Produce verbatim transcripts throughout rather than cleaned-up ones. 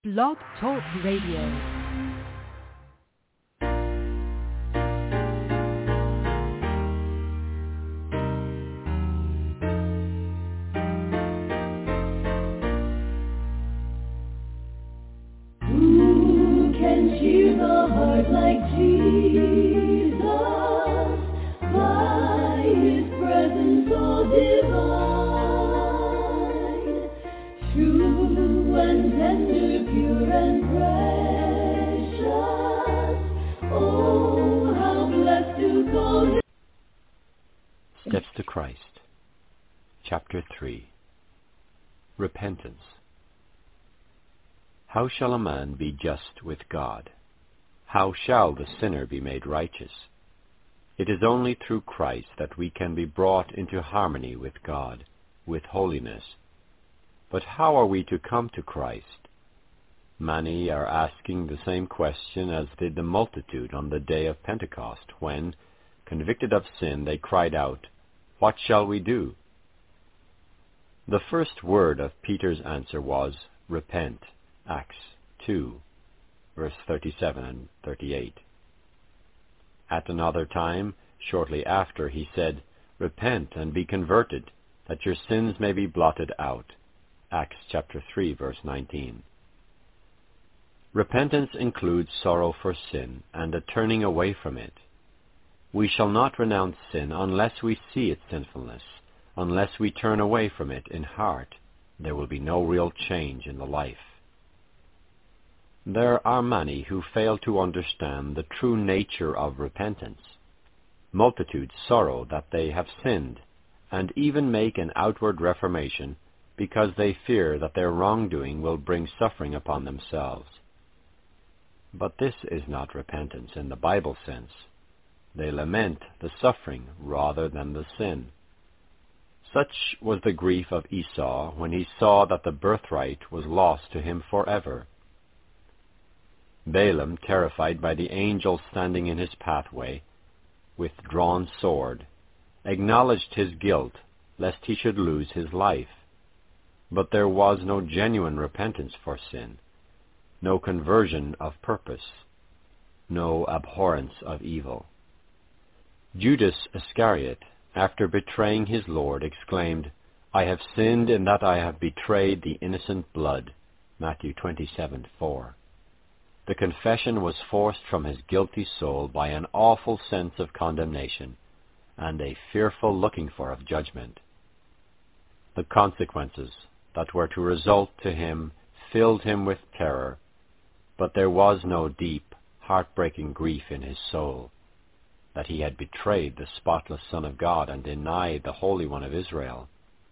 Blog Talk Radio. Steps to Christ, Chapter three. Repentance. How shall a man be just with God? How shall the sinner be made righteous? It is only through Christ that we can be brought into harmony with God, with holiness. But how are we to come to Christ? Many are asking the same question as did the multitude on the day of Pentecost, when, convicted of sin, they cried out, "What shall we do?" The first word of Peter's answer was, "Repent," Acts two, verse thirty-seven and thirty-eight. At another time, shortly after, he said, "Repent and be converted, that your sins may be blotted out," Acts chapter three, verse nineteen. Repentance includes sorrow for sin and a turning away from it. We shall not renounce sin unless we see its sinfulness. Unless we turn away from it in heart, there will be no real change in the life. There are many who fail to understand the true nature of repentance. Multitudes sorrow that they have sinned, and even make an outward reformation because they fear that their wrongdoing will bring suffering upon themselves. But this is not repentance in the Bible sense. They lament the suffering rather than the sin. Such was the grief of Esau when he saw that the birthright was lost to him forever. Balaam, terrified by the angel standing in his pathway, with drawn sword, acknowledged his guilt lest he should lose his life. But there was no genuine repentance for sin, no conversion of purpose, no abhorrence of evil. Judas Iscariot, after betraying his Lord, exclaimed, "I have sinned in that I have betrayed the innocent blood," Matthew twenty-seven, four. The confession was forced from his guilty soul by an awful sense of condemnation and a fearful looking for of judgment. The consequences that were to result to him filled him with terror, but there was no deep, heartbreaking grief in his soul that he had betrayed the spotless Son of God and denied the Holy One of Israel.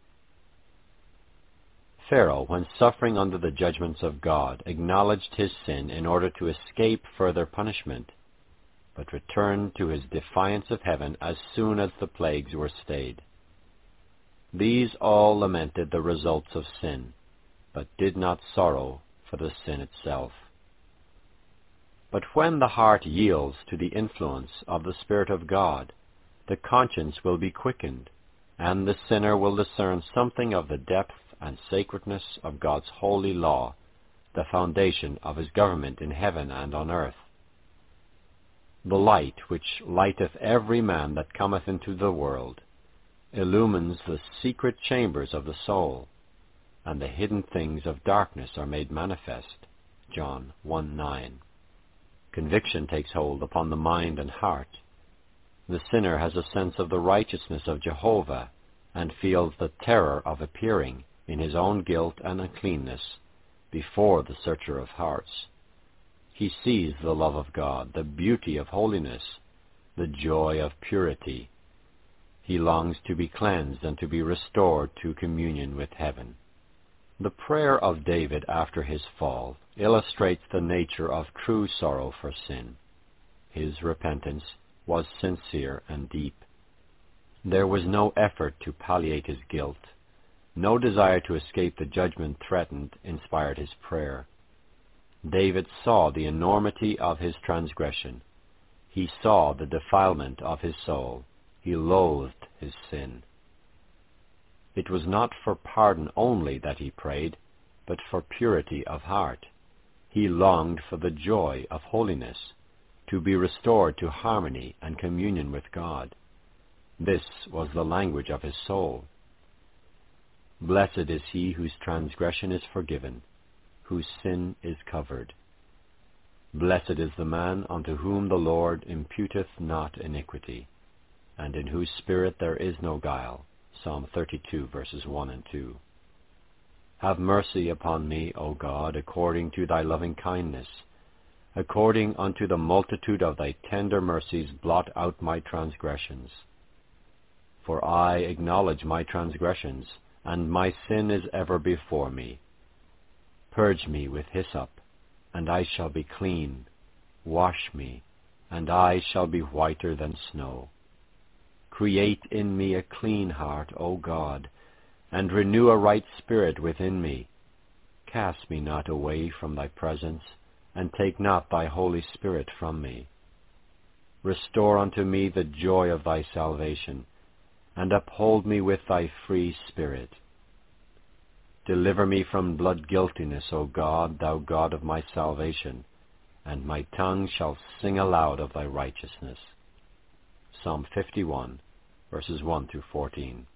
Pharaoh, when suffering under the judgments of God, acknowledged his sin in order to escape further punishment, but returned to his defiance of heaven as soon as the plagues were stayed. These all lamented the results of sin, but did not sorrow for the sin itself. But when the heart yields to the influence of the Spirit of God, the conscience will be quickened, and the sinner will discern something of the depth and sacredness of God's holy law, the foundation of his government in heaven and on earth. The light which lighteth every man that cometh into the world illumines the secret chambers of the soul, and the hidden things of darkness are made manifest. John one nine. Conviction takes hold upon the mind and heart. The sinner has a sense of the righteousness of Jehovah and feels the terror of appearing in his own guilt and uncleanness before the searcher of hearts. He sees the love of God, the beauty of holiness, the joy of purity. He longs to be cleansed and to be restored to communion with heaven. The prayer of David after his fall illustrates the nature of true sorrow for sin. His repentance was sincere and deep. There was no effort to palliate his guilt. No desire to escape the judgment threatened inspired his prayer. David saw the enormity of his transgression. He saw the defilement of his soul. He loathed his sin. It was not for pardon only that he prayed, but for purity of heart. He longed for the joy of holiness, to be restored to harmony and communion with God. This was the language of his soul. Blessed is he whose transgression is forgiven, whose sin is covered. Blessed is the man unto whom the Lord imputeth not iniquity, and in whose spirit there is no guile. Psalm thirty-two, verses one and two. Have mercy upon me, O God, according to thy loving kindness. According unto the multitude of thy tender mercies, blot out my transgressions. For I acknowledge my transgressions, and my sin is ever before me. Purge me with hyssop, and I shall be clean. Wash me, and I shall be whiter than snow. Create in me a clean heart, O God, and renew a right spirit within me. Cast me not away from thy presence, and take not thy Holy Spirit from me. Restore unto me the joy of thy salvation, and uphold me with thy free spirit. Deliver me from blood guiltiness, O God, thou God of my salvation, and my tongue shall sing aloud of thy righteousness. Psalm fifty-one, verses one through fourteen.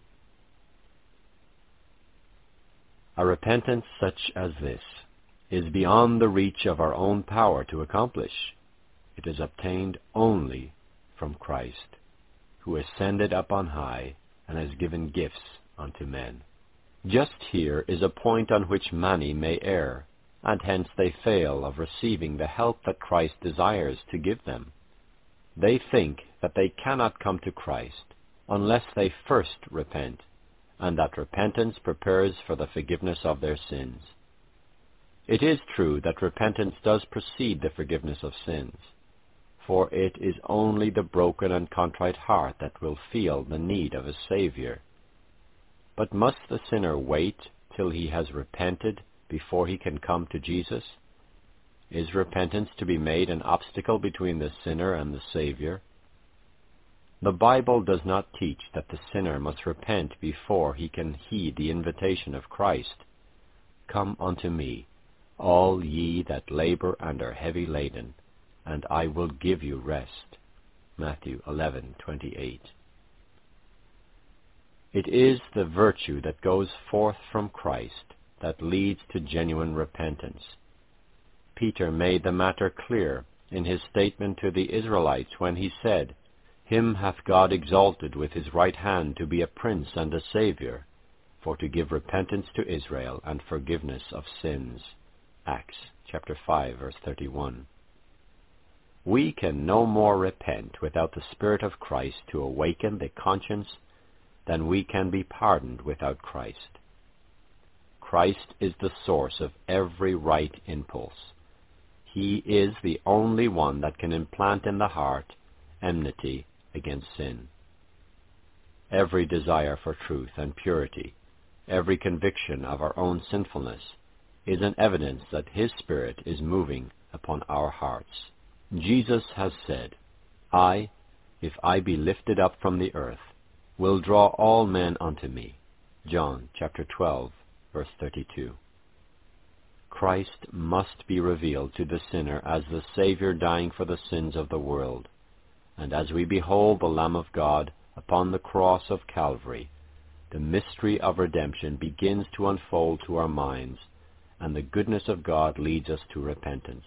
A repentance such as this is beyond the reach of our own power to accomplish. It is obtained only from Christ, who ascended up on high and has given gifts unto men. Just here is a point on which many may err, and hence they fail of receiving the help that Christ desires to give them. They think that they cannot come to Christ unless they first repent, and that repentance prepares for the forgiveness of their sins. It is true that repentance does precede the forgiveness of sins, for it is only the broken and contrite heart that will feel the need of a Savior. But must the sinner wait till he has repented before he can come to Jesus? Is repentance to be made an obstacle between the sinner and the Savior? The Bible does not teach that the sinner must repent before he can heed the invitation of Christ. Come unto me, all ye that labor and are heavy laden, and I will give you rest. Matthew eleven twenty-eight. It is the virtue that goes forth from Christ that leads to genuine repentance. Peter made the matter clear in his statement to the Israelites when he said, Him hath God exalted with his right hand to be a prince and a Savior, for to give repentance to Israel and forgiveness of sins. Acts chapter five, verse thirty-one. We can no more repent without the Spirit of Christ to awaken the conscience than we can be pardoned without Christ. Christ is the source of every right impulse. He is the only one that can implant in the heart enmity against sin. Every desire for truth and purity, every conviction of our own sinfulness, is an evidence that His Spirit is moving upon our hearts. Jesus has said, I, if I be lifted up from the earth, will draw all men unto me. John chapter twelve, verse thirty-two. Christ must be revealed to the sinner as the Savior dying for the sins of the world. And as we behold the Lamb of God upon the cross of Calvary, the mystery of redemption begins to unfold to our minds, and the goodness of God leads us to repentance.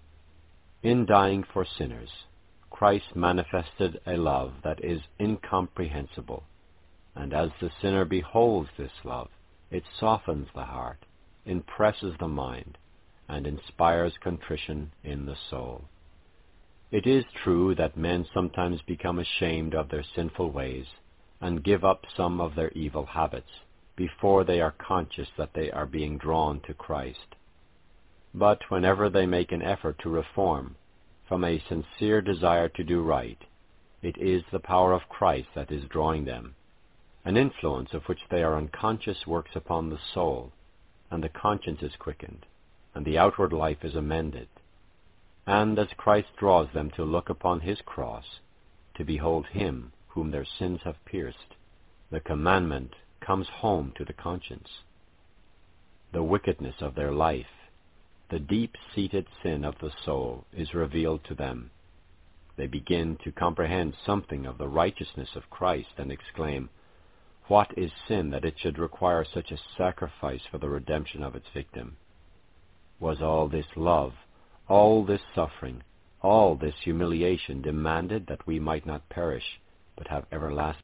In dying for sinners, Christ manifested a love that is incomprehensible, and as the sinner beholds this love, it softens the heart, impresses the mind, and inspires contrition in the soul. It is true that men sometimes become ashamed of their sinful ways and give up some of their evil habits before they are conscious that they are being drawn to Christ. But whenever they make an effort to reform, from a sincere desire to do right, it is the power of Christ that is drawing them. An influence of which they are unconscious works upon the soul, and the conscience is quickened, and the outward life is amended. And as Christ draws them to look upon His cross, to behold Him whom their sins have pierced, the commandment comes home to the conscience. The wickedness of their life, the deep-seated sin of the soul is revealed to them. They begin to comprehend something of the righteousness of Christ and exclaim, "What is sin that it should require such a sacrifice for the redemption of its victim? Was all this love, all this suffering, all this humiliation demanded that we might not perish, but have everlasting?"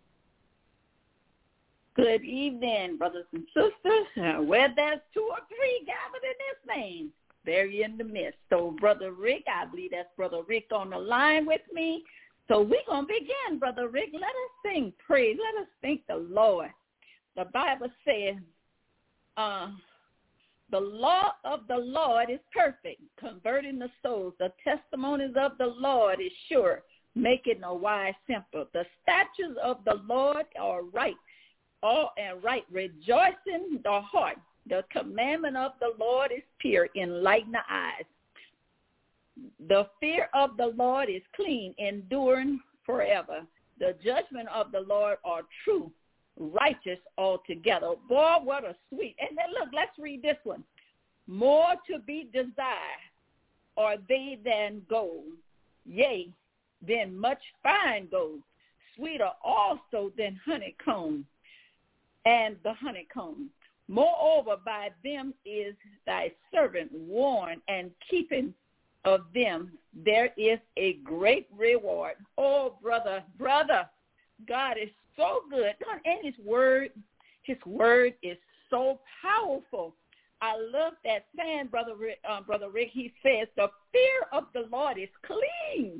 Good evening, brothers and sisters. Uh, where there's two or three gathered in His name, there you're in the midst. So, Brother Rick, I believe that's Brother Rick on the line with me. So we're going to begin, Brother Rick. Let us sing praise. Let us thank the Lord. The Bible says, uh, the law of the Lord is perfect, converting the souls. The testimonies of the Lord is sure, making the wise simple. The statutes of the Lord are right, all and right, rejoicing the heart. The commandment of the Lord is pure, enlighten the eyes. The fear of the Lord is clean, enduring forever. The judgment of the Lord are true, righteous altogether. Boy, what a sweet. And then look, let's read this one. More to be desired are they than gold, yea, than much fine gold, sweeter also than honeycomb and the honeycomb. Moreover, by them is thy servant warned, and keeping of them there is a great reward. Oh, brother, brother, God is so good. And his word, his word is so powerful. I love that saying, Brother Rick, uh, Brother Rick. He says, the fear of the Lord is clean,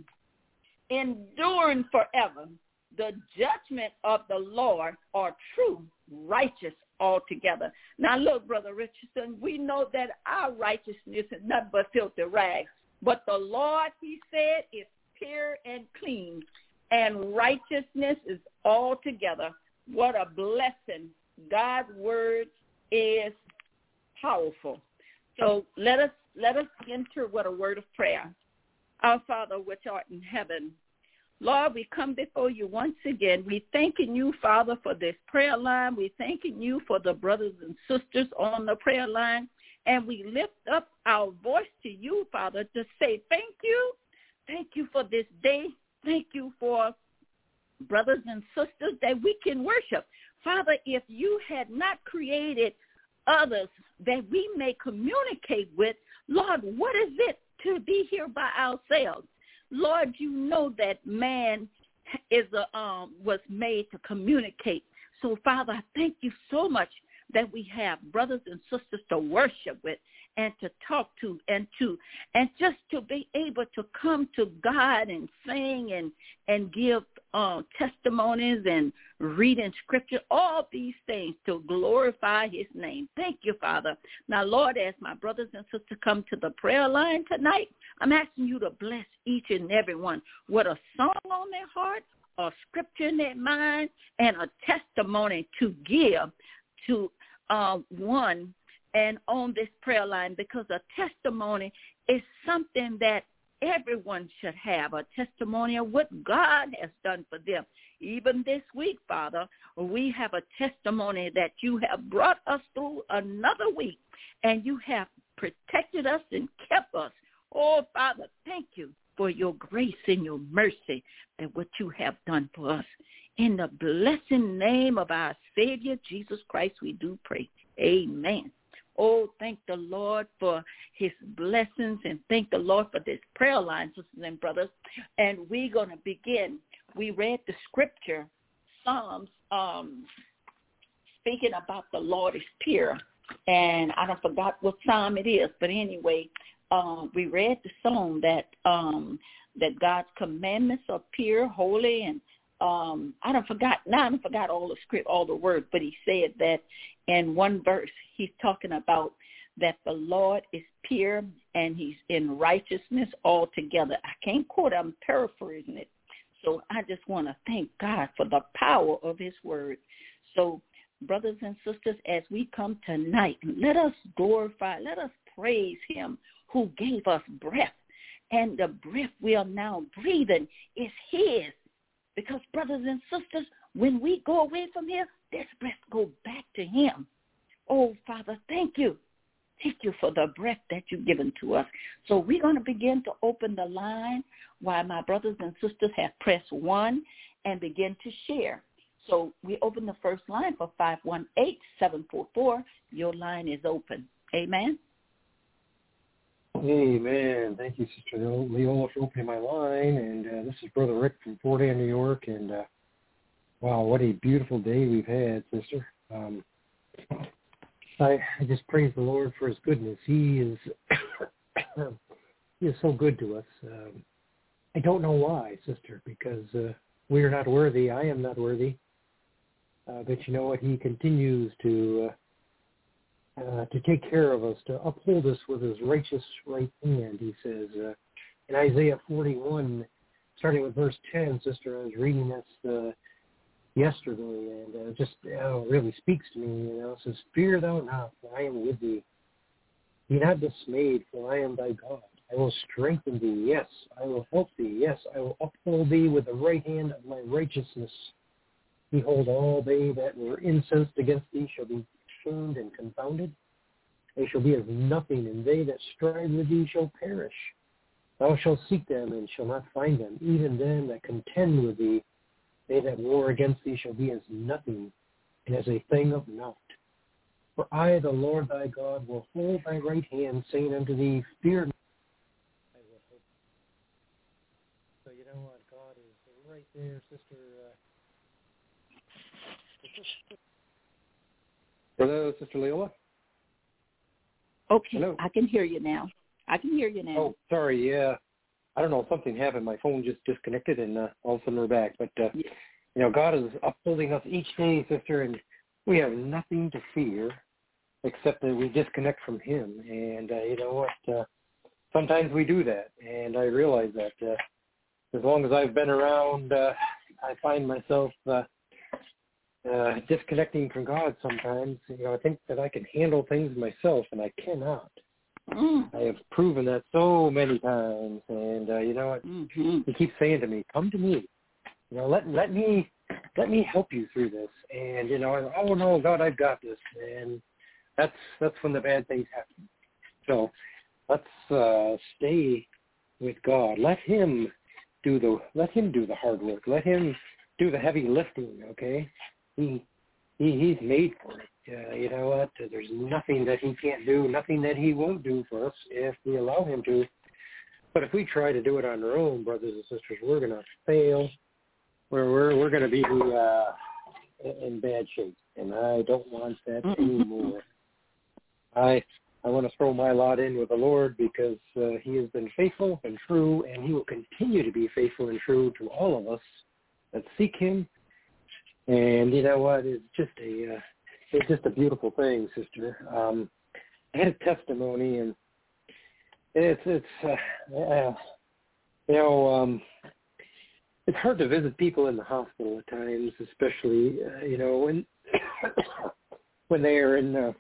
enduring forever. The judgment of the Lord are true, righteous altogether. Now, look, Brother Richardson, we know that our righteousness is nothing but filthy rags. But the Lord, he said, is pure and clean, and righteousness is altogether. What a blessing. God's word is powerful. So let us let us enter with a word of prayer. Our Father, which art in heaven, Lord, we come before you once again. We thanking you, Father, for this prayer line. We thanking you for the brothers and sisters on the prayer line. And we lift up our voice to you, Father, to say thank you. Thank you for this day. Thank you for brothers and sisters that we can worship. Father, if you had not created others that we may communicate with, Lord, what is it to be here by ourselves? Lord, you know that man is a, um, was made to communicate. So, Father, I thank you so much that we have brothers and sisters to worship with and to talk to and to and just to be able to come to God and sing and and give uh, testimonies and reading scripture, all these things to glorify his name. Thank you, Father. Now, Lord, as my brothers and sisters come to the prayer line tonight, I'm asking you to bless each and every one with a song on their heart, a scripture in their mind, and a testimony to give to uh, one and on this prayer line, because a testimony is something that everyone should have, a testimony of what God has done for them. Even this week, Father, we have a testimony that you have brought us through another week, and you have protected us and kept us. Oh, Father, thank you for your grace and your mercy and what you have done for us. In the blessed name of our Savior, Jesus Christ, we do pray. Amen. Oh, thank the Lord for his blessings, and thank the Lord for this prayer line, sisters and brothers. And we're going to begin. We read the scripture, Psalms, um, speaking about the Lord is pure. And I don't forgot what psalm it is, but anyway, um, we read the song that um, that God's commandments are pure, holy, and Um, I don't forgot now. I don't forgot all the script, all the words, but he said that in one verse, he's talking about that the Lord is pure and he's in righteousness altogether. I can't quote it. I'm paraphrasing it. So I just want to thank God for the power of his word. So brothers and sisters, as we come tonight, let us glorify, let us praise him who gave us breath. And the breath we are now breathing is his. Because, brothers and sisters, when we go away from here, this breath go back to him. Oh, Father, thank you. Thank you for the breath that you've given to us. So we're going to begin to open the line while my brothers and sisters have pressed one and begin to share. So we open the first line for five one eight, seven four four. Your line is open. Amen. Amen. Thank you, Sister Leola, for opening my line. And uh, this is Brother Rick from Fort Ann, New York. And, uh, wow, what a beautiful day we've had, Sister. Um, I, I just praise the Lord for his goodness. He is he is so good to us. Um, I don't know why, Sister, because uh, we are not worthy. I am not worthy. Uh, but you know what? He continues to uh, uh, to take care of us, to uphold us with his righteous right hand, he says. Uh, in Isaiah forty-one, starting with verse ten, Sister, I was reading this uh, yesterday, and uh, just uh, really speaks to me. You know, it says, "Fear thou not, for I am with thee. Be not dismayed, for I am thy God. I will strengthen thee. Yes, I will help thee. Yes, I will uphold thee with the right hand of my righteousness. Behold, all they that were incensed against thee shall be shamed and confounded. They shall be as nothing, and they that strive with thee shall perish. Thou shalt seek them, and shall not find them. Even them that contend with thee, they that war against thee shall be as nothing, and as a thing of naught. For I, the Lord thy God, will hold thy right hand, saying unto thee, Fear not, I will help you." So you know what? God is right there, Sister. Uh, Hello, Sister Leola? Okay, Hello. I can hear you now. I can hear you now. Oh, sorry, yeah. I don't know, something happened. My phone just disconnected, and uh, all of a sudden we're back. But, uh, Yeah. you know, God is upholding us each day, Sister, and we have nothing to fear except that we disconnect from him. And, uh, you know what, uh, sometimes we do that, and I realize that uh, as long as I've been around, uh, I find myself uh, uh, disconnecting from God sometimes. You know, I think that I can handle things myself, and I cannot. Mm. I have proven that so many times, and uh, you know what? Mm-hmm. He keeps saying to me, "Come to me. You know, let let me let me help you through this." And you know, oh no, God, I've got this. And that's that's when the bad things happen. So let's uh, stay with God. Let Him do the let Him do the hard work. Let Him do the heavy lifting. Okay, He he he's made for it. Uh, you know what? There's nothing that he can't do, nothing that he won't do for us if we allow him to. But if we try to do it on our own, brothers and sisters, we're going to fail. We're we're we're going to be uh, in bad shape, and I don't want that anymore. I I want to throw my lot in with the Lord because uh, He has been faithful and true, and He will continue to be faithful and true to all of us that seek Him. And you know what? It's just a uh, It's just a beautiful thing, Sister. Um, I had a testimony, and it's it's uh, uh, you know um, it's hard to visit people in the hospital at times, especially uh, you know when when they are in a,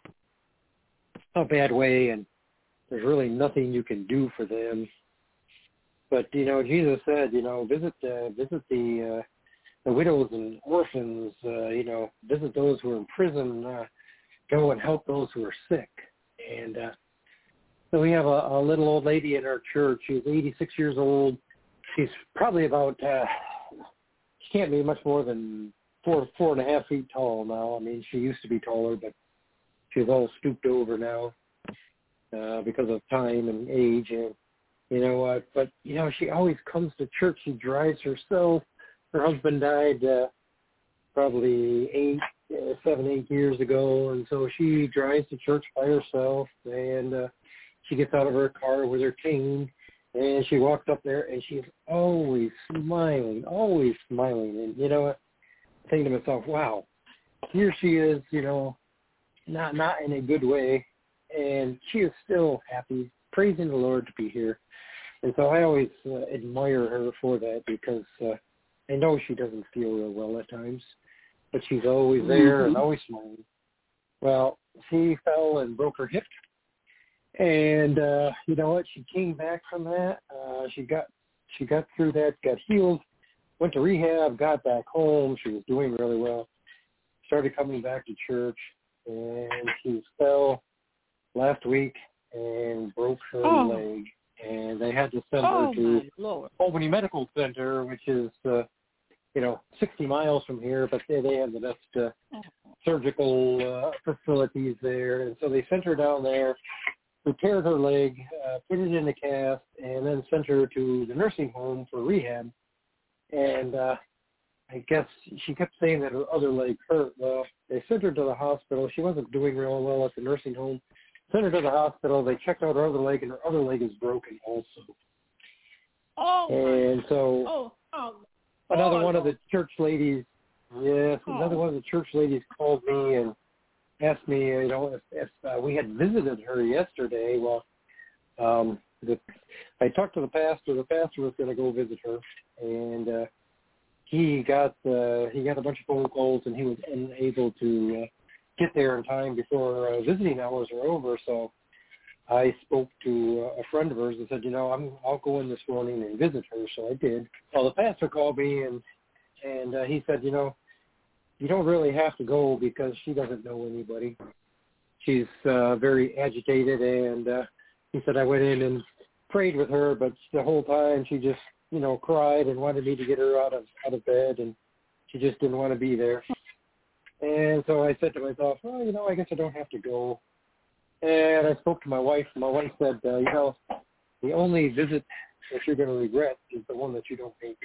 a bad way, and there's really nothing you can do for them. But you know, Jesus said, you know, visit uh, visit the uh, the widows and orphans, uh, you know, visit those who are in prison, uh, go and help those who are sick. And uh, so we have a, a little old lady in our church. She's eighty-six years old. She's probably about, uh, she can't be much more than four, four and a half feet tall now. I mean, she used to be taller, but she's all stooped over now uh, because of time and age. And you know what? But, you know, she always comes to church. She drives herself. Her husband died uh, probably eight, uh, seven, eight years ago, and so she drives to church by herself, and uh, she gets out of her car with her cane, and she walks up there, and she's always smiling, always smiling. And you know what? I think to myself, wow, here she is, you know, not not in a good way, and she is still happy, praising the Lord to be here. And so I always uh, admire her for that because uh, I know she doesn't feel real well at times, but she's always there mm-hmm. and always smiling. Well, she fell and broke her hip, and uh, you know what? She came back from that. Uh, she got she got through that, got healed, went to rehab, got back home. She was doing really well. Started coming back to church, and she fell last week and broke her oh. leg, and they had to send oh, her to Lord. Albany Medical Center, which is, uh, you know, sixty miles from here, but they, they have the best uh, oh. surgical uh, facilities there. And so they sent her down there, repaired her leg, uh, put it in a cast, and then sent her to the nursing home for rehab. And uh, I guess she kept saying that her other leg hurt. Well, they sent her to the hospital. She wasn't doing real well at the nursing home. Sent her to the hospital. They checked out her other leg, and her other leg is broken also. Oh, and so oh, oh, another oh, one of the church ladies, yes, oh. another one of the church ladies called me and asked me, you know, if, if uh, we had visited her yesterday. Well, um, the, I talked to the pastor. The pastor was going to go visit her, and uh, he got uh, he got a bunch of phone calls, and he was unable to uh, get there in time before uh, visiting hours were over. So I spoke to uh, a friend of hers and said, you know, I'm I'll go in this morning and visit her. So I did. Well, the pastor called me and and uh, he said, you know, you don't really have to go because she doesn't know anybody. She's uh, very agitated, and uh, he said I went in and prayed with her, but the whole time she just, you know, cried and wanted me to get her out of out of bed, and she just didn't want to be there. And so I said to myself, well, you know, I guess I don't have to go. And I spoke to my wife, and my wife said, uh, you know, the only visit that you're going to regret is the one that you don't make.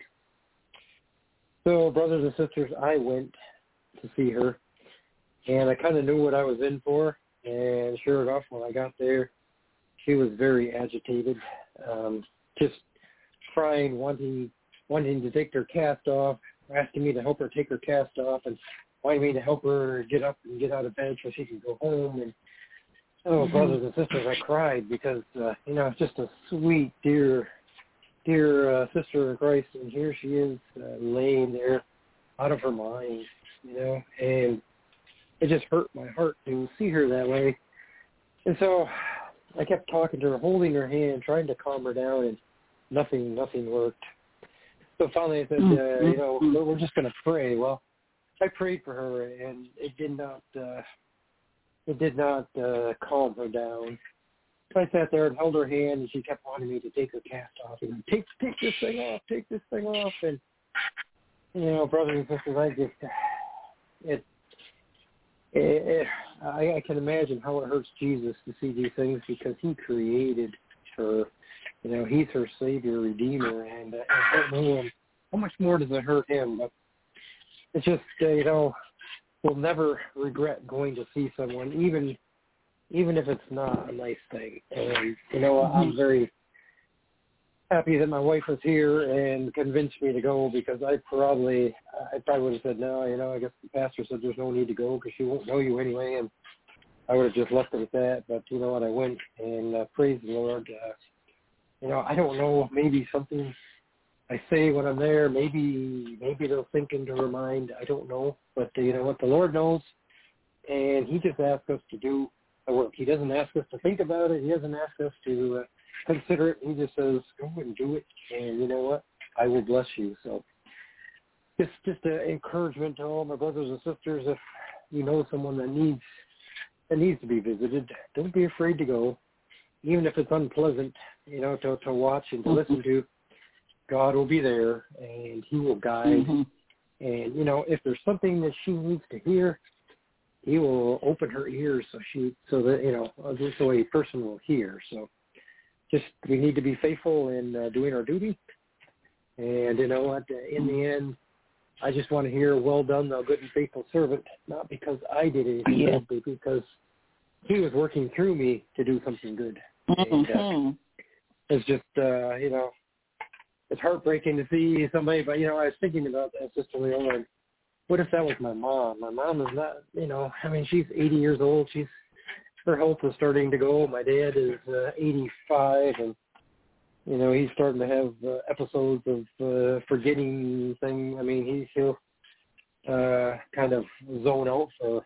So, brothers and sisters, I went to see her, and I kind of knew what I was in for. And sure enough, when I got there, she was very agitated, um, just crying, wanting wanting to take her cast off, asking me to help her take her cast off, and wanting me to help her get up and get out of bed so she can go home. And oh, brothers and sisters, I cried because, uh, you know, it's just a sweet, dear, dear uh, sister in Christ, and here she is uh, laying there out of her mind, you know, and it just hurt my heart to see her that way. And so I kept talking to her, holding her hand, trying to calm her down, and nothing, nothing worked. So finally I said, uh, you know, we're just going to pray. Well, I prayed for her, and it did not, uh, it did not uh, calm her down. So I sat there and held her hand, and she kept wanting me to take her cast off. And take, take this thing off, take this thing off. And, you know, brothers and sisters, I just, it, it, it I, I can imagine how it hurts Jesus to see these things because he created her. You know, he's her Savior, Redeemer, and, uh, and hurt me. How much more does it hurt him? But it's just, uh, you know, we'll never regret going to see someone, even even if it's not a nice thing. And, you know, I'm very happy that my wife was here and convinced me to go because I probably, I probably would have said, no, you know, I guess the pastor said there's no need to go because she won't know you anyway, and I would have just left it at that. But you know what, I went, and uh, praise the Lord. Uh, you know, I don't know, maybe something I say when I'm there, maybe maybe they'll sink into her mind. I don't know. But you know what, the Lord knows, and he just asks us to do the work. He doesn't ask us to think about it. He doesn't ask us to uh, consider it. He just says, go and do it, and you know what, I will bless you. So just just an encouragement to all my brothers and sisters, if you know someone that needs that needs to be visited, don't be afraid to go, even if it's unpleasant, you know, to, to watch and to listen to. God will be there, and he will guide. Mm-hmm. And, you know, if there's something that she needs to hear, he will open her ears so she, so that, you know, so a person will hear. So just, we need to be faithful in uh, doing our duty. And, you know what, in the end, I just want to hear, well done, thou good and faithful servant, not because I did anything, yeah. but because he was working through me to do something good. Mm-hmm. And, uh, it's just, uh, you know, it's heartbreaking to see somebody, but, you know, I was thinking about that, Sister Leola. What if that was my mom? My mom is not, you know, I mean, she's eighty years old. She's, her health is starting to go. My dad is uh, eighty-five, and, you know, he's starting to have uh, episodes of uh, forgetting things. I mean, he, he'll uh, kind of zone out for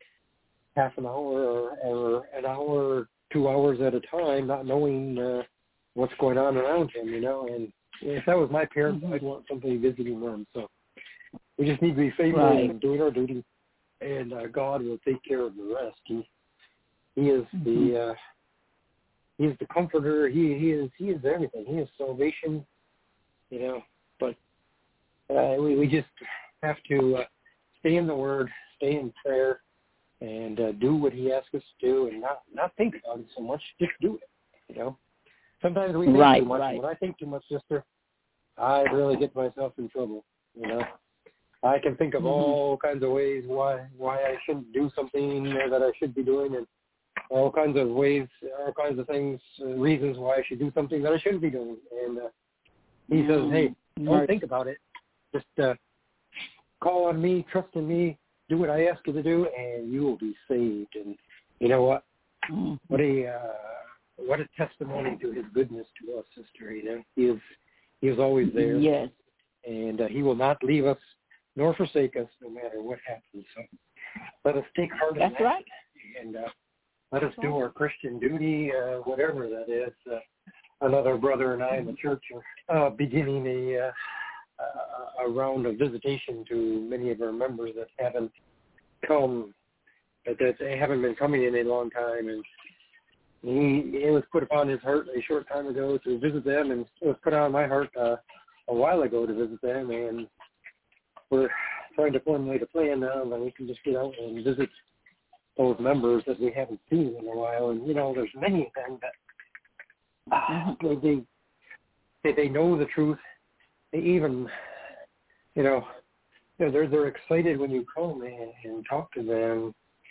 half an hour or, or an hour or two hours at a time, not knowing uh, what's going on around him, you know, and if that was my parents, mm-hmm. I'd want somebody visiting them. So we just need to be faithful right. and doing our duty, and uh, God will take care of the rest. He, He is mm-hmm. the uh, he is the comforter. He he is he is everything. He is salvation. You know, but uh, we we just have to uh, stay in the Word, stay in prayer, and uh, do what He asks us to do, and not not think about it so much. Just do it. You know, sometimes we think right, too much. Right. And when I think too much, sister, I really get myself in trouble. You know, I can think of mm-hmm. all kinds of ways why why I shouldn't do something that I should be doing, and all kinds of ways, all kinds of things, uh, reasons why I should do something that I shouldn't be doing. And uh, he mm-hmm. says, hey, don't right. think about it. Just uh, call on me, trust in me, do what I ask you to do, and you will be saved. And you know what? Mm-hmm. What a uh, what a testimony to His goodness to us, sister. You know, He is He is always there. Yes. And uh, He will not leave us nor forsake us, no matter what happens. So let us take heart in that. That's right. And uh, let us do our Christian duty, uh, whatever that is. Uh, another brother and I in the church are uh, beginning a, uh, a round of visitation to many of our members that haven't come, that they haven't been coming in a long time. And he, it was put upon his heart a short time ago to visit them, and it was put on my heart uh, a while ago to visit them. And we're trying to formulate a plan now that we can just get out and visit those members that we haven't seen in a while. And, you know, there's many of them that uh, they, they they know the truth. They even, you know, they're they're excited when you come and, and talk to them,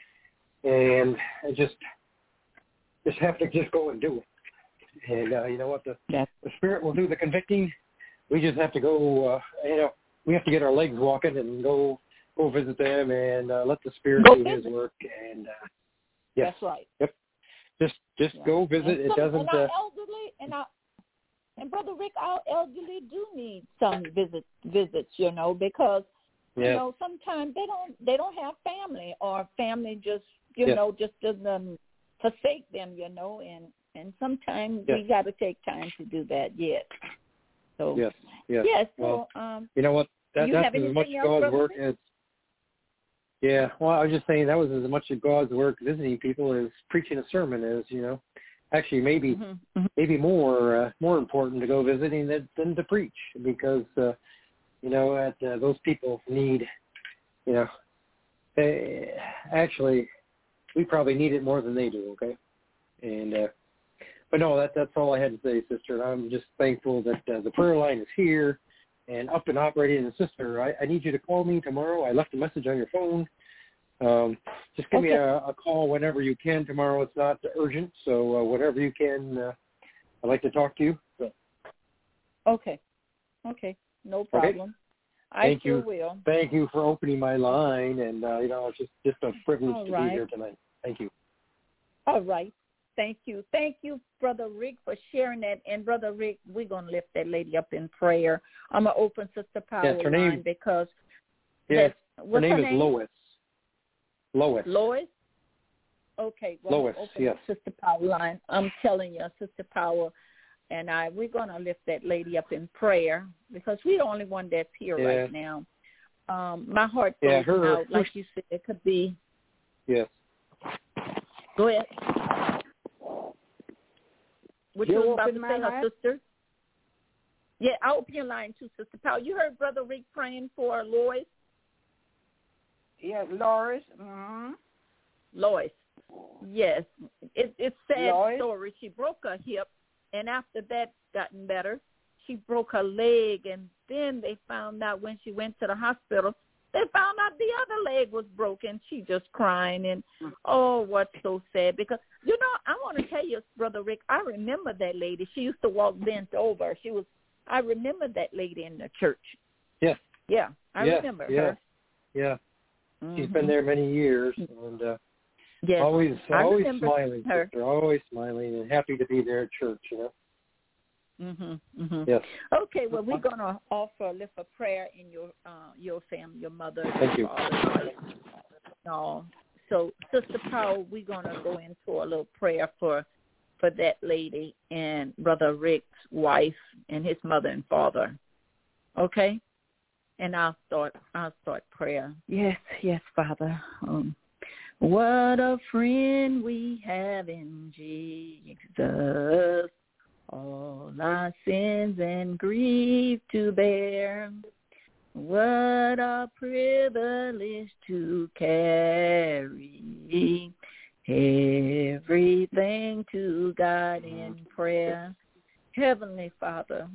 and just just have to just go and do it. And uh, you know what, the yeah. the Spirit will do the convicting. We just have to go. Uh, you know, we have to get our legs walking and go. Go visit them and uh, let the Spirit go do visit. His work. And uh, yes, that's right. Yep. Just just yeah. go visit. And it some, doesn't. And our uh, elderly and our and Brother Rick, our elderly do need some visit visits. You know, because yes. you know sometimes they don't they don't have family, or family just you yes. know just doesn't forsake them. You know, and and sometimes yes. we got to take time to do that. Yes. So yes. Yes. Yes. Well, so um, you know what? That, you that's as much else, God's Brother work Rick? as. Yeah, well, I was just saying that was as much of God's work visiting people as preaching a sermon is, you know. Actually, maybe mm-hmm. Mm-hmm. maybe more uh, more important to go visiting than, than to preach, because, uh, you know, at, uh, those people need, you know, they, actually, we probably need it more than they do, okay? And, uh, but no, that that's all I had to say, sister. I'm just thankful that uh, the prayer line is here and up and operating. And sister, I, I need you to call me tomorrow. I left a message on your phone. Um, just give okay. me a, a call whenever you can tomorrow. It's not urgent, so uh, whenever you can, uh, I'd like to talk to you. So. Okay. Okay. No problem. Okay. I Thank sure you. will. Thank you for opening my line, and uh, you know, it's just just a privilege All to right. be here tonight. Thank you. All right. Thank you. Thank you, Brother Rick, for sharing that. And, Brother Rick, we're going to lift that lady up in prayer. I'm going to open Sister Power yes, her line name, because yes, her name her is name? Lois. Lois. Lois? Okay. Well, Lois, open yes. Sister Power line. I'm telling you, Sister Power and I, we're going to lift that lady up in prayer because we're the only one that's here yeah. right now. Um, my heart goes yeah, her, out, like you said, it could be. Yes. Go ahead. What you was about to say, her sister? Yeah, I'll open your line too, Sister Powell. You heard Brother Rick praying for Lois? Yes, Lois. Mm-hmm. Lois. Yes. It, it's a sad Lois? story. She broke her hip, and after that gotten better, she broke her leg, and then they found out when she went to the hospital, they found out the other leg was broken. She just crying, and oh, what's so sad. Because, you know, I want to tell you, Brother Rick, I remember that lady. She used to walk bent over. She was, I remember that lady in the church. Yes. Yeah, I yes, remember yes. her. Yeah. Mm-hmm. She's been there many years, and uh, yes. always I always remember smiling. her. Sister, always smiling and happy to be there at church, you know. Mhm. Mhm. Yes. Okay. Well, we're gonna offer a lift of prayer in your uh, your family, your mother, Thank your you. father. No. So, Sister Powell, we're gonna go into a little prayer for for that lady and Brother Rick's wife and his mother and father. Okay. And I'll start. I'll start prayer. Yes. Yes, Father. Um, What a friend we have in Jesus, all our sins and grief to bear. What a privilege to carry everything to God in prayer. Heavenly Father,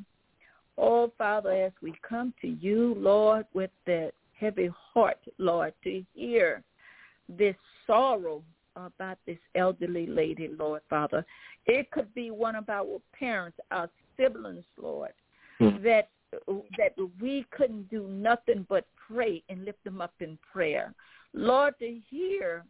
oh, Father, as we come to you, Lord, with that heavy heart, Lord, to hear this sorrow about this elderly lady, Lord, Father. It could be one of our parents, our siblings, Lord, mm-hmm. that that we couldn't do nothing but pray and lift them up in prayer. Lord, to hear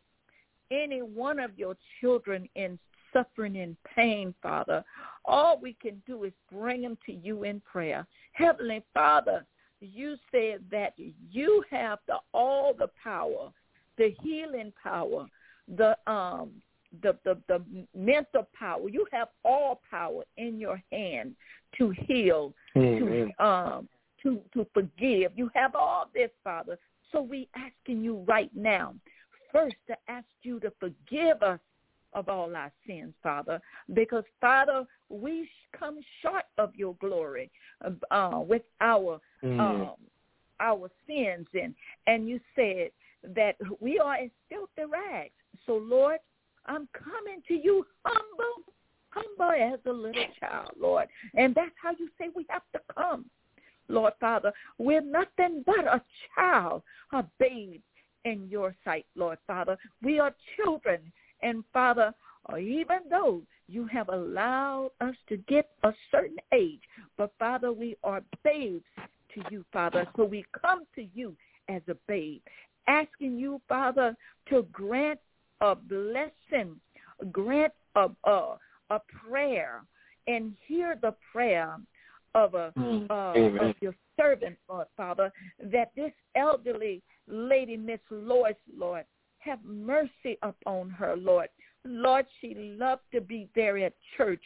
any one of your children in suffering and pain, Father, all we can do is bring them to you in prayer. Heavenly Father, you said that you have the all the power, the healing power, the um the, the the mental power. You have all power in your hand to heal, mm-hmm. to um to to forgive. You have all this, Father. So we asking you right now, first to ask you to forgive us of all our sins, Father, because, Father, we come short of your glory uh, with our mm. um, our sins, and and you said that we are as filthy rags. So, Lord, I'm coming to you humble, humble as a little child, Lord, and that's how you say we have to come, Lord, Father. We're nothing but a child, a babe in your sight, Lord, Father. We are children. And, Father, even though you have allowed us to get a certain age, but, Father, we are babes to you, Father. So we come to you as a babe, asking you, Father, to grant a blessing, grant a, a, a prayer, and hear the prayer of, a, mm, uh, of your servant, Lord, Father, that this elderly lady, Miss Lois, Lord, have mercy upon her, Lord. Lord, she loved to be there at church.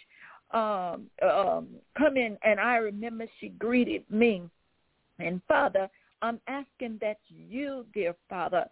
Um, um, come in, and I remember she greeted me. And, Father, I'm asking that you, dear Father,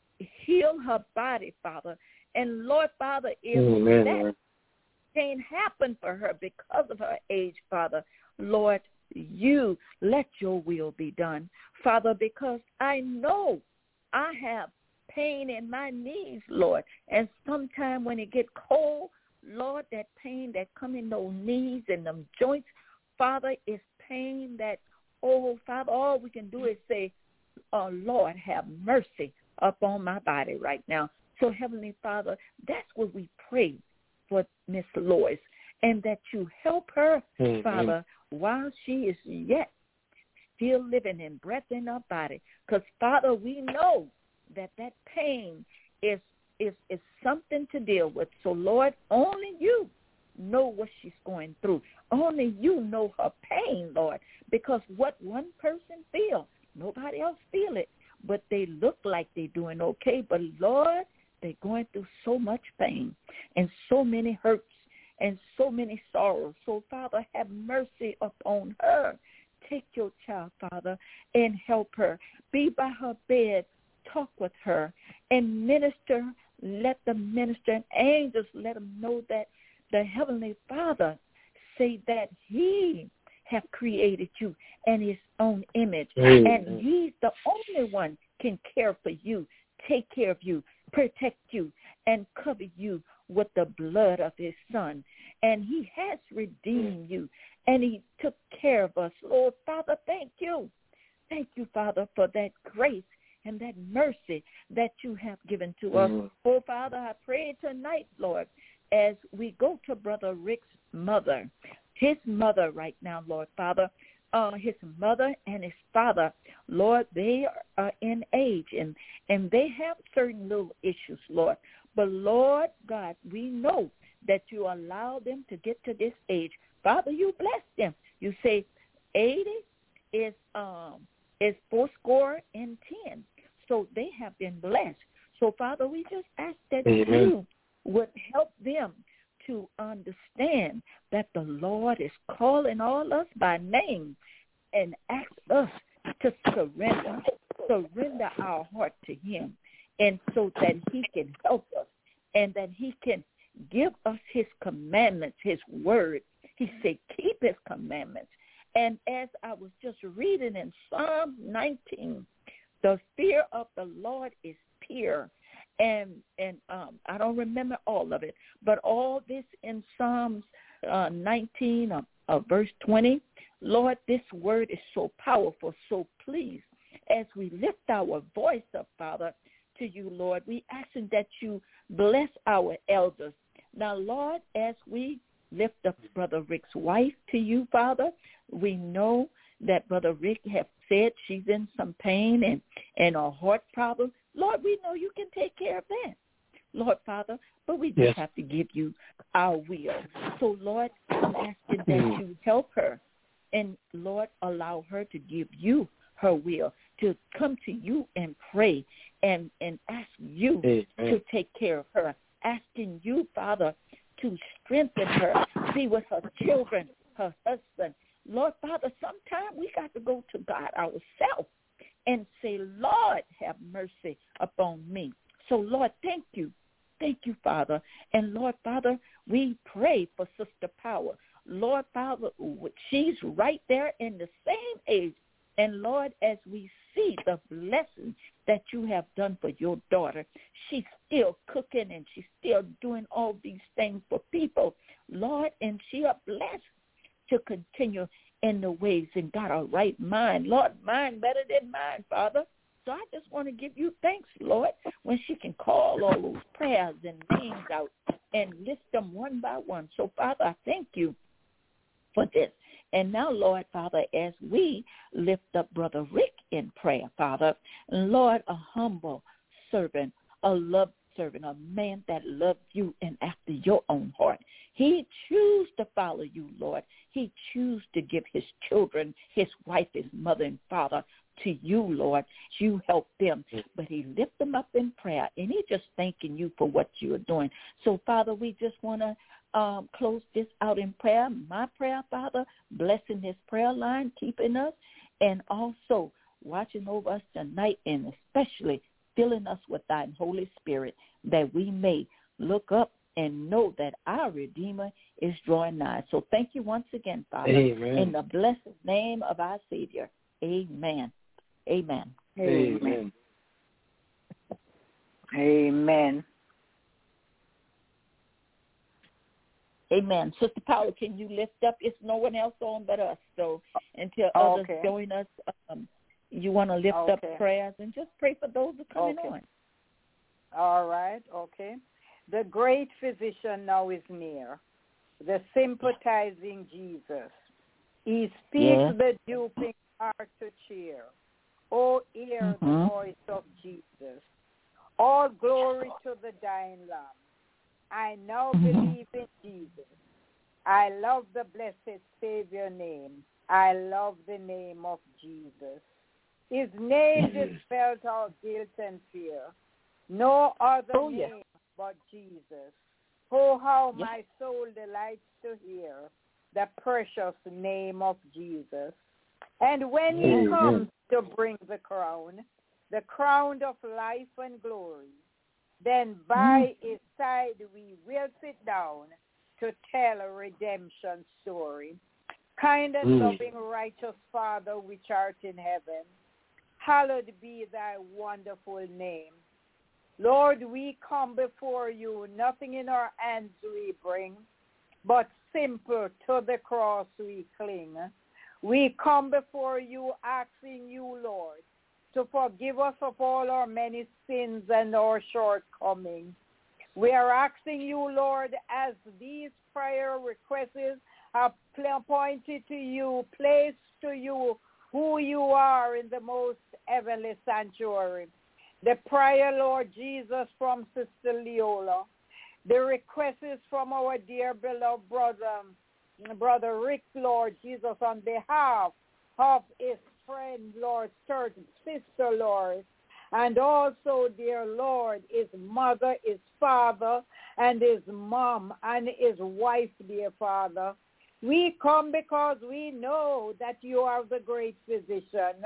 heal her body, Father. And, Lord, Father, if Amen. That can't happen for her because of her age, Father, Lord, you let your will be done, Father, because I know I have pain in my knees, Lord. And sometime when it get cold, Lord, that pain that come in those knees and them joints, Father, is pain that, oh, Father, all we can do is say, oh, Lord, have mercy upon my body right now. So, Heavenly Father, that's what we pray for Miss Lois, and that you help her, mm-hmm. Father, while she is yet still living in breath in her body. Because, Father, we know that that pain is, is is something to deal with. So, Lord, only you know what she's going through. Only you know her pain, Lord, because what one person feels, nobody else feel it, but they look like they're doing okay. But, Lord, they're going through so much pain and so many hurts and so many sorrows. So, Father, have mercy upon her. Take your child, Father, and help her. Be by her bed. Talk with her and minister. Let the minister and angels let them know that the Heavenly Father say that he have created you in his own image. Mm-hmm. And he's the only one can care for you, take care of you, protect you, and cover you with the blood of his son. And he has redeemed you, and he took care of us. Lord, Father, thank you. Thank you, Father, for that grace and that mercy that you have given to us. Mm-hmm. Oh, Father, I pray tonight, Lord, as we go to Brother Rick's mother, his mother right now, Lord, Father, uh, his mother and his father, Lord, they are in age, and, and they have certain little issues, Lord. But, Lord God, we know that you allow them to get to this age. Father, you bless them. You say eighty is um is four score and ten. So they have been blessed. So, Father, we just ask that Amen. You would help them to understand that the Lord is calling all us by name and ask us to surrender, surrender our heart to him and so that he can help us and that he can give us his commandments, his word. He said, keep his commandments. And as I was just reading in Psalm nineteen, the fear of the Lord is pure. And and um, I don't remember all of it, but all this in Psalms uh, nineteen, uh, uh, verse twenty, Lord, this word is so powerful. So please, as we lift our voice up, Father, to you, Lord, we asking that you bless our elders. Now, Lord, as we lift up Brother Rick's wife to you, Father, we know that Brother Rick have said she's in some pain and, and a heart problem. Lord, we know you can take care of that, Lord, Father, but we just yes. have to give you our will. So, Lord, I'm asking that you help her and, Lord, allow her to give you her will, to come to you and pray and, and ask you Amen. To take care of her, asking you, Father, to strengthen her, be with her children, her husband. Lord, Father, sometimes we got to go to God ourselves and say, Lord, have mercy upon me. So, Lord, thank you. Thank you, Father. And, Lord, Father, we pray for Sister Power. Lord, Father, she's right there in the same age. And, Lord, as we see the blessing that you have done for your daughter, she's still cooking and she's still doing all these things for people, Lord, and she is blessed to continue in the ways and got a right mind. Lord, mine better than mine, Father. So I just want to give you thanks, Lord, when she can call all those prayers and names out and list them one by one. So, Father, I thank you for this. And now, Lord, Father, as we lift up Brother Rick in prayer, Father, Lord, a humble servant, a loved servant, a man that loved you and after your own heart. He chose to follow you, Lord. He chose to give his children, his wife, his mother and father to you, Lord. You help them, but he lift them up in prayer, and he just thanking you for what you are doing. So, Father, we just want to um, close this out in prayer. My prayer, Father, blessing this prayer line, keeping us, and also watching over us tonight, and especially filling us with thine Holy Spirit, that we may look up and know that our Redeemer is drawing nigh. So thank you once again, Father, Amen. in the blessed name of our Savior. Amen. Amen. Amen. Amen. Amen. Sister Paula, can you lift up? It's no one else on but us. So until Okay. others join us, um, you want to lift Okay. up prayers and just pray for those who are coming Okay. on. All right, okay. The great physician now is near, the sympathizing Jesus. He speaks Yeah. the drooping heart to cheer. Oh, hear Mm-hmm. the voice of Jesus. All glory to the dying Lamb. I now Mm-hmm. believe in Jesus. I love the blessed Savior name. I love the name of Jesus. His name dispels our guilt and fear. No other Oh, yeah. name but Jesus. Oh, how Yeah. my soul delights to hear the precious name of Jesus. And when he Amen. comes to bring the crown, the crown of life and glory, then by his side we will sit down to tell a redemption story. Kind and Mm. loving, righteous Father, which art in heaven, hallowed be thy wonderful name. Lord, we come before you, nothing in our hands we bring, but simple to the cross we cling. We come before you asking you, Lord, to forgive us of all our many sins and our shortcomings. We are asking you, Lord, as these prayer requests are pointed to you, placed to you who you are in the most heavenly sanctuary. The prayer, Lord Jesus, from Sister Leola. The request is from our dear beloved brother, Brother Rick, Lord Jesus, on behalf of his friend, Lord, sister, Lord, and also, dear Lord, his mother, his father, and his mom, and his wife, dear Father. We come because we know that you are the great physician.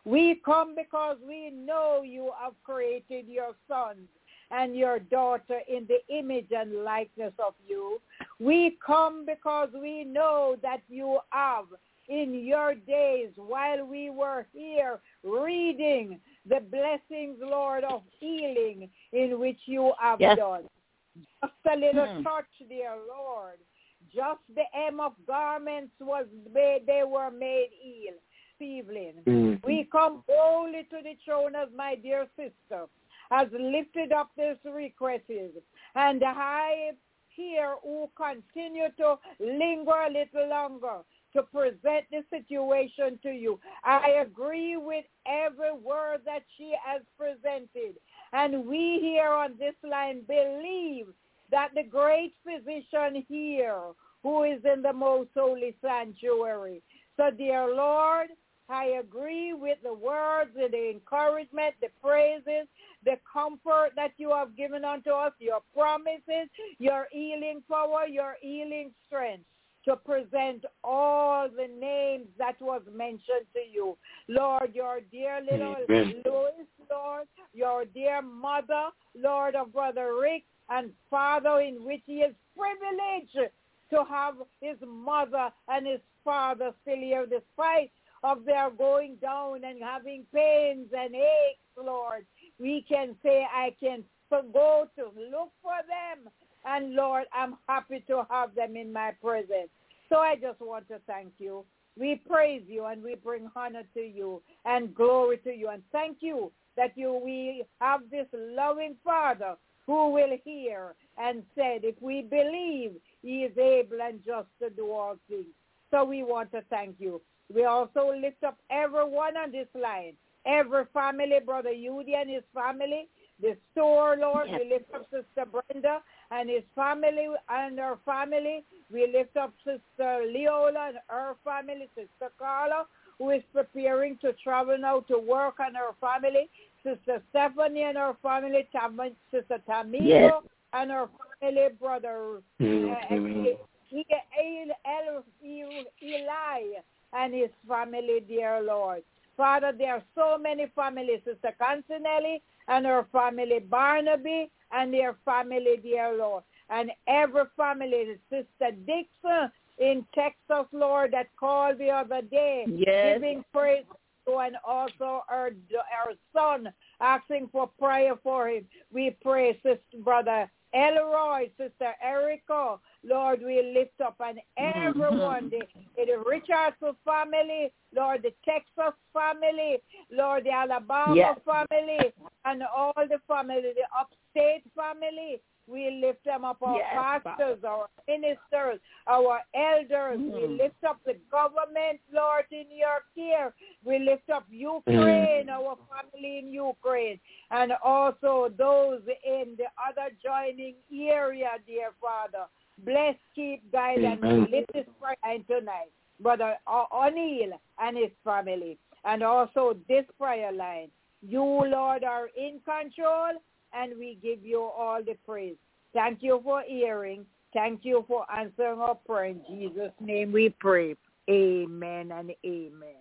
We come because we know you have created your sons and your daughter in the image and likeness of you. We come because we know that you have, in your days while we were here reading the blessings, Lord, of healing in which you have yes. done. Just a little mm. touch, dear Lord. Just the hem of garments was made, they were made heal. Evelyn. Mm. We come boldly to the throne as my dear sister has lifted up this request, and I here who continue to linger a little longer to present the situation to you. I agree with every word that she has presented, and we here on this line believe that the great physician here who is in the most holy sanctuary. So, dear Lord, I agree with the words, the encouragement, the praises, the comfort that you have given unto us, your promises, your healing power, your healing strength to present all the names that was mentioned to you. Lord, your dear little Amen. Louis, Lord, your dear mother, Lord of Brother Rick, and Father, in which he is privileged to have his mother and his father still here despite of their going down and having pains and aches, Lord. We can say, I can go to look for them. And, Lord, I'm happy to have them in my presence. So I just want to thank you. We praise you and we bring honor to you and glory to you. And thank you that you we have this loving Father who will hear and said, if we believe, he is able and just to do all things. So we want to thank you. We also lift up everyone on this line, every family, Brother Yudi and his family, the store, Lord. Yes. We lift up Sister Brenda and his family and her family. We lift up Sister Leola and her family, Sister Carla, who is preparing to travel now to work, and her family, Sister Stephanie and her family, Tam- Sister Tamiko yes. and her family, Brother mm-hmm. uh, Eli and his family, dear Lord. Father, there are so many families, Sister Consinelli and her family, Barnaby and their family, dear Lord. And every family, Sister Dixon in Texas, Lord, that called the other day, yes. giving praise to, and also her, her son asking for prayer for him. We pray, Sister Brother Elroy, Sister Erica, Lord, we lift up, and everyone, the, the Richardson family, Lord, the Texas family, Lord, the Alabama yes. family, and all the family, the upstate family. We lift them up, our yes, pastors, Father. Our ministers, our elders. Mm. We lift up the government, Lord, in your care. We lift up Ukraine, mm. our family in Ukraine, and also those in the other joining area, dear Father. Bless, keep, guide, and we lift this prayer tonight. Brother O'Neill and his family, and also this prayer line. You, Lord, are in control, and we give you all the praise. Thank you for hearing. Thank you for answering our prayer. In Jesus' name we pray. Amen and amen.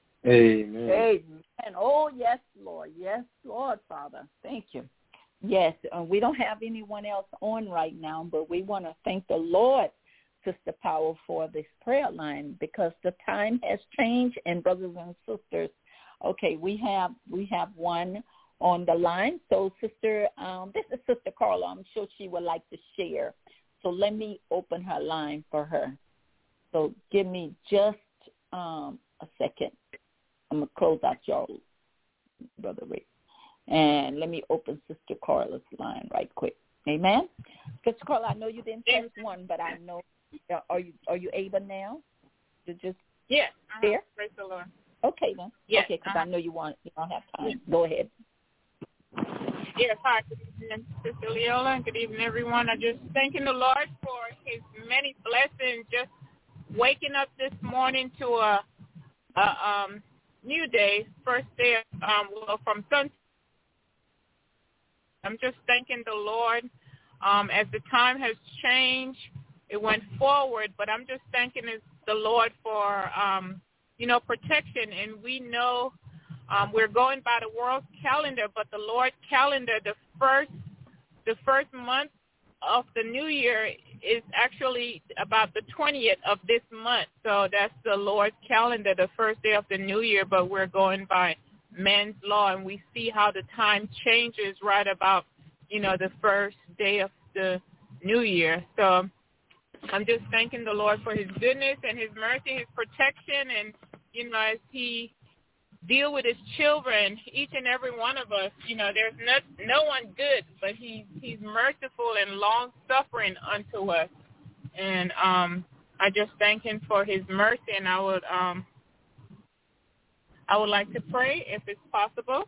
Amen. Amen. Oh, yes, Lord. Yes, Lord, Father. Thank you. Yes, uh, we don't have anyone else on right now, but we want to thank the Lord, Sister Power, for this prayer line, because the time has changed. And brothers and sisters, okay, we have we have one on the line. So, Sister, um, this is Sister Carla. I'm sure she would like to share. So let me open her line for her. So give me just um, a second. I'm going to close out y'all, Brother Rick. And let me open Sister Carla's line right quick. Amen? Sister Carla, I know you didn't press one, but I know, are you are you able now to just yes, share? Uh-huh. Praise the Lord. Okay, then. Yes, okay, because uh-huh. I know you want you don't have time. Yes. Go ahead. Yes, hi, good evening, Sister Leola, and good evening, everyone. I'm just thanking the Lord for his many blessings, just waking up this morning to a, a um, new day, first day um, well, from sun. I'm just thanking the Lord. Um, as the time has changed, it went forward, but I'm just thanking the Lord for, um, you know, protection. And we know Um, we're going by the world calendar, but the Lord calendar, the first the first month of the new year is actually about the twentieth of this month. So that's the Lord's calendar, the first day of the new year, but we're going by man's law, and we see how the time changes right about, you know, the first day of the new year. So I'm just thanking the Lord for his goodness and his mercy, his protection, and, you know, as he deal with his children, each and every one of us, you know, there's no, no one good, but he, he's merciful and long-suffering unto us. And um, I just thank him for his mercy, and I would um, I would like to pray if it's possible.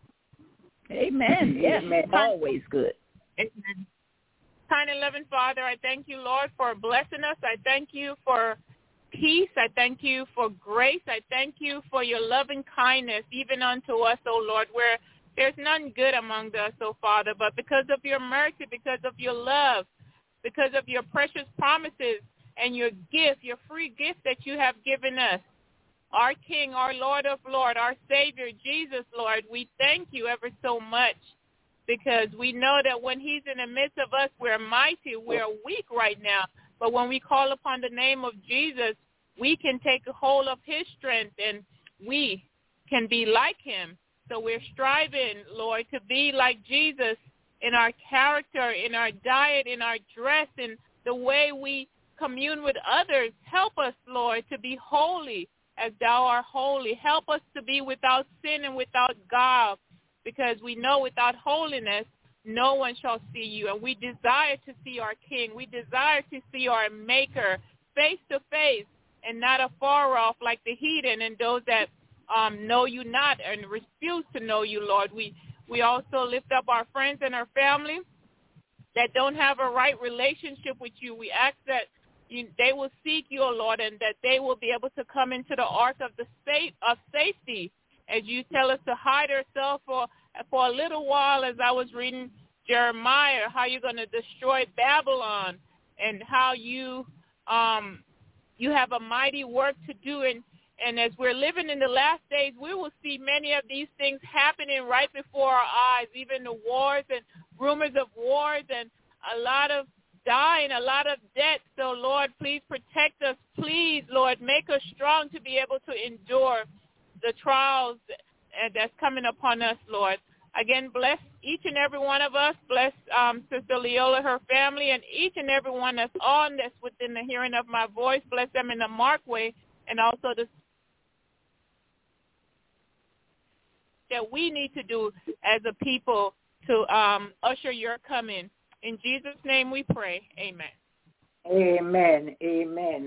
Amen. Yes, Amen. Always good. Amen. Kind and loving Father, I thank you, Lord, for blessing us. I thank you for peace. I thank you for grace. I thank you for your loving kindness, even unto us, O Lord, where there's none good among us, O Father, but because of your mercy, because of your love, because of your precious promises and your gift, your free gift that you have given us, our King, our Lord of Lords, our Savior, Jesus, Lord, we thank you ever so much, because we know that when he's in the midst of us, we're mighty, we're weak right now. But when we call upon the name of Jesus, we can take a hold of his strength, and we can be like him. So we're striving, Lord, to be like Jesus in our character, in our diet, in our dress, in the way we commune with others. Help us, Lord, to be holy as thou art holy. Help us to be without sin and without guile, because we know without holiness no one shall see you. And we desire to see our King. We desire to see our Maker face to face and not afar off like the heathen and those that um, know you not and refuse to know you, Lord. We we also lift up our friends and our family that don't have a right relationship with you. We ask that you, they will seek you, O Lord, and that they will be able to come into the ark of the safe, of safety, as you tell us to hide ourselves for for a little while. As I was reading Jeremiah, how you're going to destroy Babylon, and how you um, you have a mighty work to do. And, and as we're living in the last days, we will see many of these things happening right before our eyes, even the wars and rumors of wars and a lot of dying, a lot of death. So, Lord, please protect us. Please, Lord, make us strong to be able to endure the trials that's coming upon us, Lord. Again, bless each and every one of us. Bless um, Sister Leola, her family, and each and every one that's on that's within the hearing of my voice. Bless them in a marked way, and also the that we need to do as a people to um, usher your coming. In Jesus' name we pray. Amen. Amen. Amen.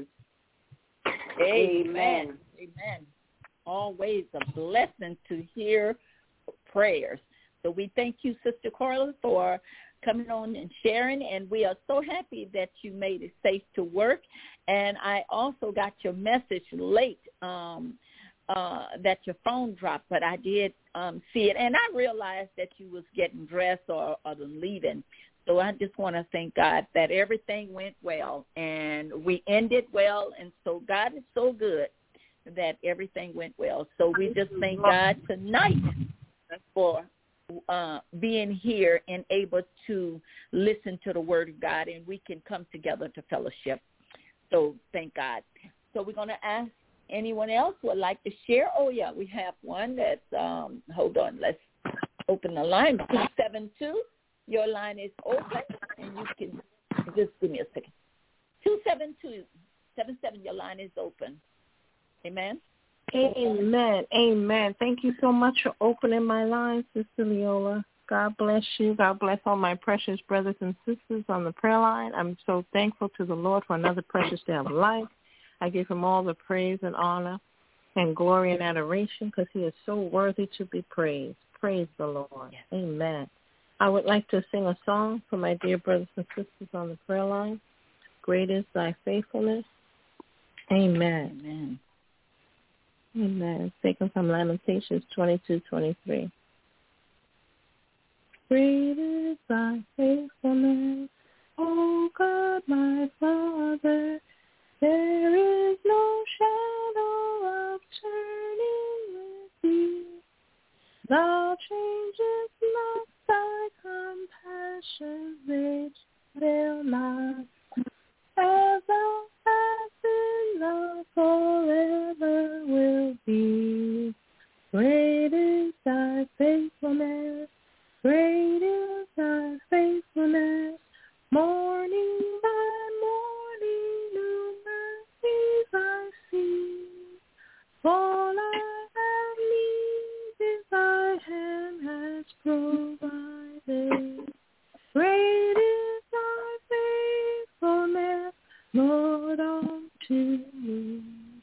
Amen. Amen. Always a blessing to hear prayers. So we thank you, Sister Carla, for coming on and sharing, and we are so happy that you made it safe to work. And I also got your message late um, uh, that your phone dropped, but I did um, see it, and I realized that you was getting dressed or, or leaving. So I just want to thank God that everything went well, and we ended well, and so God is so good that everything went well. So we just thank God tonight for uh, being here and able to listen to the word of God, and we can come together to fellowship. So thank God. So we're going to ask anyone else who would like to share. Oh, yeah, we have one that's, um, hold on, let's open the line. two seven two, your line is open, and you can, just give me a second. two seven two, seven seven, your line is open. Amen. Amen. Amen. Thank you so much for opening my line, Sister Leola. God bless you. God bless all my precious brothers and sisters on the prayer line. I'm so thankful to the Lord for another precious day of life. I give him all the praise and honor and glory and adoration, because he is so worthy to be praised. Praise the Lord. Yes. Amen. I would like to sing a song for my dear brothers and sisters on the prayer line. Great is thy faithfulness. Amen. Amen. Amen. Taken from Lamentations twenty-two twenty-three. Great is thy faithfulness, O God, my Father. There is no shadow of turning with thee. Thou changest not, thy compassions which fail not. As thou hast been, thou forever will be. Great is thy faithfulness, great is thy faithfulness. Morning by morning, new mercies I see. All I have needed, thy hand has provided. Great is thy faithfulness, Lord, unto me.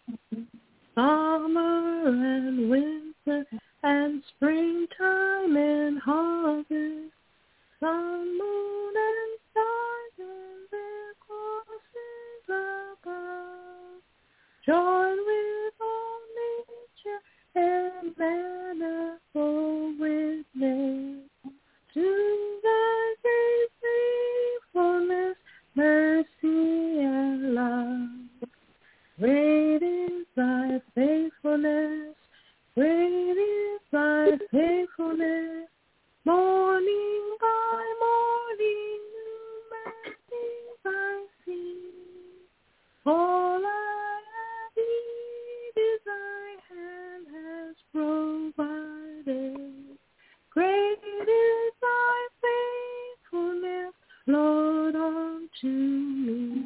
Summer and winter and springtime and harvest, sun, moon, and stars in their courses above, join with all nature and manifold witness to thy great faithfulness, mercy, and love. Great is thy faithfulness, great is thy faithfulness. Morning by morning, new mercies I see. All I have needed, thy hand has provided. Great is thy faithfulness, Lord, unto me.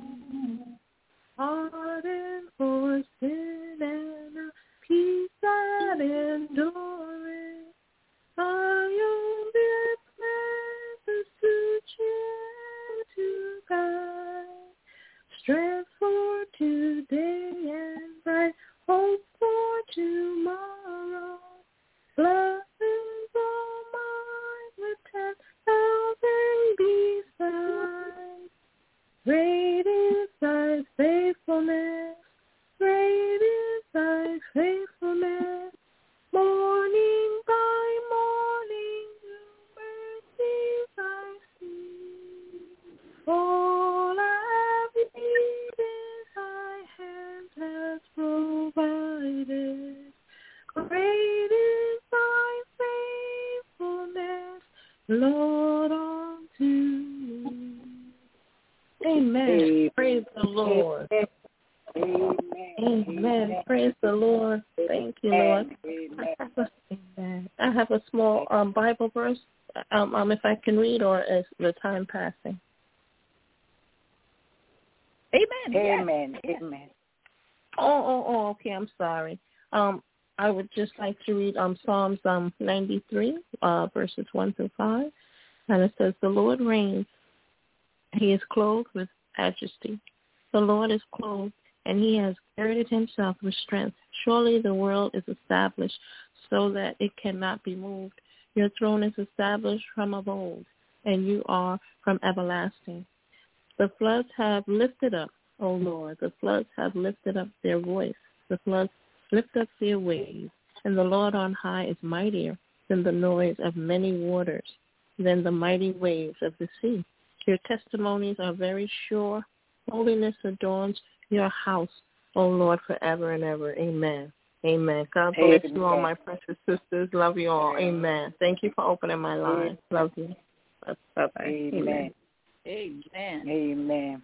Pardon for sin and a peace that endureth. By your dear presence to cheer and to guide. Strength for today and bright hope for tomorrow. Blessings all mine with ten thousand beside. Great is thy faithfulness, great is thy faithfulness. Morning by morning, new mercies I see. All I have needed, thy hand has provided. Great is thy faithfulness, Lord, unto me. Amen. Amen. Praise the Lord. Amen. Amen. Amen. Praise the Lord. Thank you, Lord. Amen. I have a, amen. I have a small um, Bible verse, um, um, if I can read, or is the time passing? Amen. Amen. Yes. Amen. Oh, oh, oh, okay. I'm sorry. Um, I would just like to read um, Psalms um, ninety-three, uh, verses one through five. And it says, the Lord reigns. He is clothed with majesty. The Lord is clothed, and he has girded himself with strength. Surely the world is established so that it cannot be moved. Your throne is established from of old, and you are from everlasting. The floods have lifted up, O Lord, the floods have lifted up their voice. The floods lift up their waves, and the Lord on high is mightier than the noise of many waters, than the mighty waves of the sea. Your testimonies are very sure. Holiness adorns your house, O Lord, forever and ever. Amen. Amen. God bless Amen. You all, my precious sisters. Love you all. Amen. Amen. Thank you for opening my line. Love you. Bye-bye. Amen. Amen. Amen.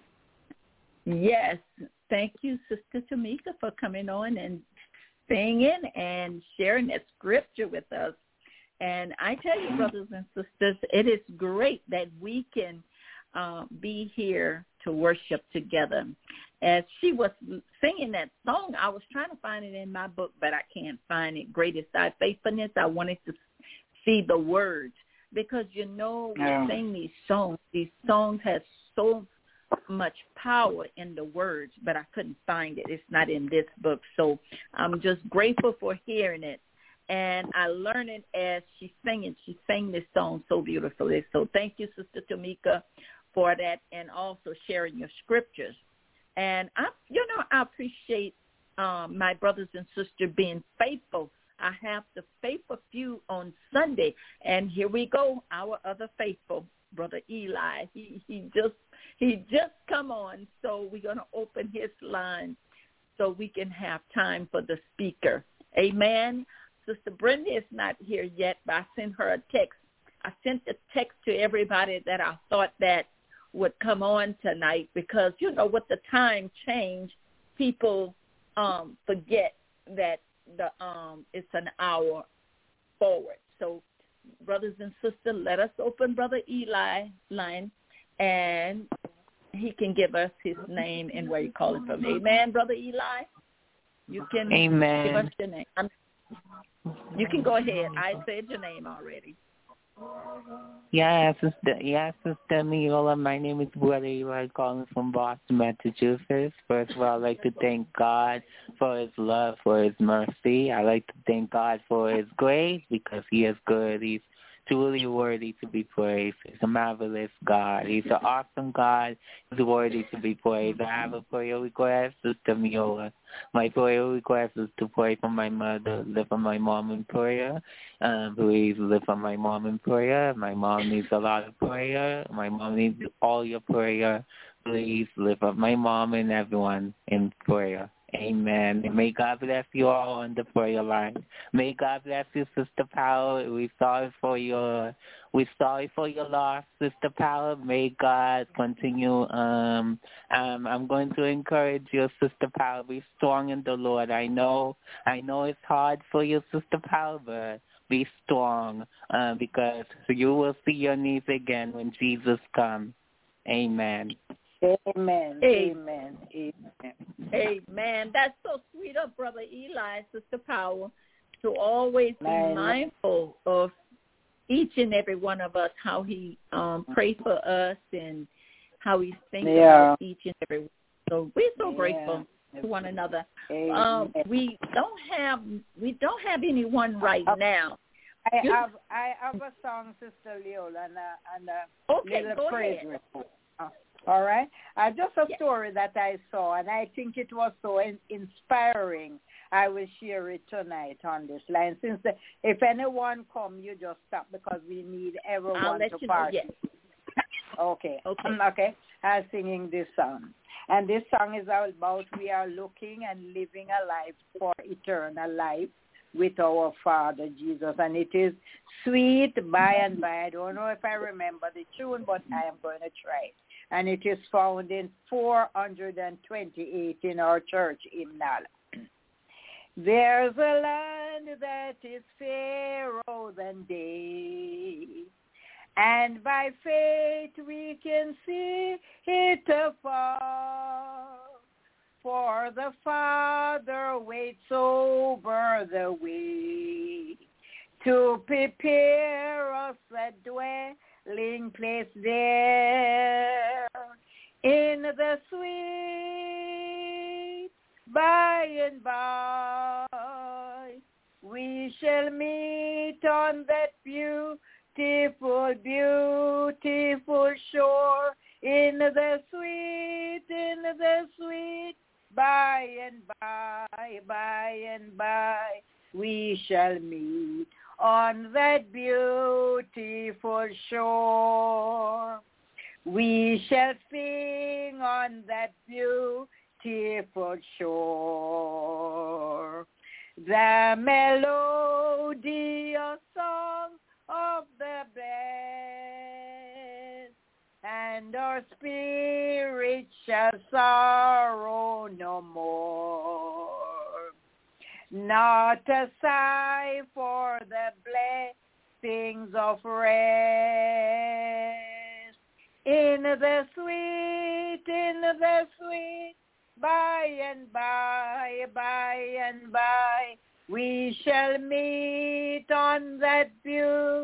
Yes. Thank you, Sister Tamika, for coming on and singing and sharing that scripture with us. And I tell you, brothers and sisters, it is great that we can uh, be here to worship together. As she was singing that song, I was trying to find it in my book, but I can't find it. Great is thy faithfulness. I wanted to see the words because, you know, we yeah. sing these songs. These songs have so much power in the words, but I couldn't find it. It's not in this book. So I'm just grateful for hearing it. And I learned it as she's singing. She sang this song so beautifully. So thank you, Sister Tamika, for that, and also sharing your scriptures. And, I, you know, I appreciate um, my brothers and sisters being faithful. I have the faithful few on Sunday, and here we go, our other faithful, Brother Eli. He he just he just come on, so we're going to open his line so we can have time for the speaker. Amen. Sister Brenda is not here yet, but I sent her a text. I sent the text to everybody that I thought that would come on tonight because, you know, with the time change, people um, forget that the um, it's an hour forward. So, brothers and sisters, let us open Brother Eli line, and he can give us his name and where you call it from. Amen, Brother Eli? You can Amen. give us your name. I'm, you can go ahead. I said your name already. Yeah, sister. Yeah, sister Miola. My name is Brother Eli, calling from Boston, Massachusetts. First of all, I'd like to thank God for His love, for His mercy. I'd like to thank God for His grace because He is good. He's truly worthy to be praised. He's a marvelous God. He's an awesome God. He's worthy to be praised. I have a prayer request, Sister Miola. My prayer request is to pray for my mother, live for my mom in prayer. Um, please live for my mom in prayer. My mom needs a lot of prayer. My mom needs all your prayer. Please live for my mom and everyone in prayer. Amen. And may God bless you all on the prayer line. May God bless you, Sister Powell. We're sorry for your we're sorry for your loss, Sister Powell. May God continue. Um, um, I'm going to encourage you, Sister Powell. Be strong in the Lord. I know, I know it's hard for you, Sister Powell, but be strong uh, because you will see your needs again when Jesus comes. Amen. Amen. Amen. Amen. Amen. That's so sweet of Brother Eli, Sister Powell, to always be Amen. mindful of each and every one of us, how he um, prays for us and how he's thinking Yeah. of each and every one. So we're so Yeah. grateful to one another. Amen. Um, we don't have we don't have anyone right now. I You- have I have a song, Sister Leola, and a, and a Okay, little go praise ahead. report. Uh, all right. Uh, just a Yeah. story that I saw, and I think it was so in, inspiring. I will share it tonight on this line. Since the, if anyone come, you just stop because we need everyone I'll let to you know. party. Yes. Okay. Okay. Um, okay. I'm singing this song. And this song is all about we are looking and living a life for eternal life with our Father Jesus. And it is Sweet By and By. I don't know if I remember the tune, but I am going to try. And it is found in four hundred twenty-eight in our church hymnal. There's a land that is fairer than day, and by faith we can see it afar. For the Father waits over the way to prepare us a dwelling place there in the sweet by and by. We shall meet on that beautiful, beautiful shore in the sweet, in the sweet, by and by, by and by, we shall meet on that beautiful shore. We shall sing on that beautiful shore the melodious song of the blessed, and our spirit shall sorrow no more. Not a sigh for the blessings of rest. In the sweet, in the sweet, by and by, by and by, we shall meet on that beautiful,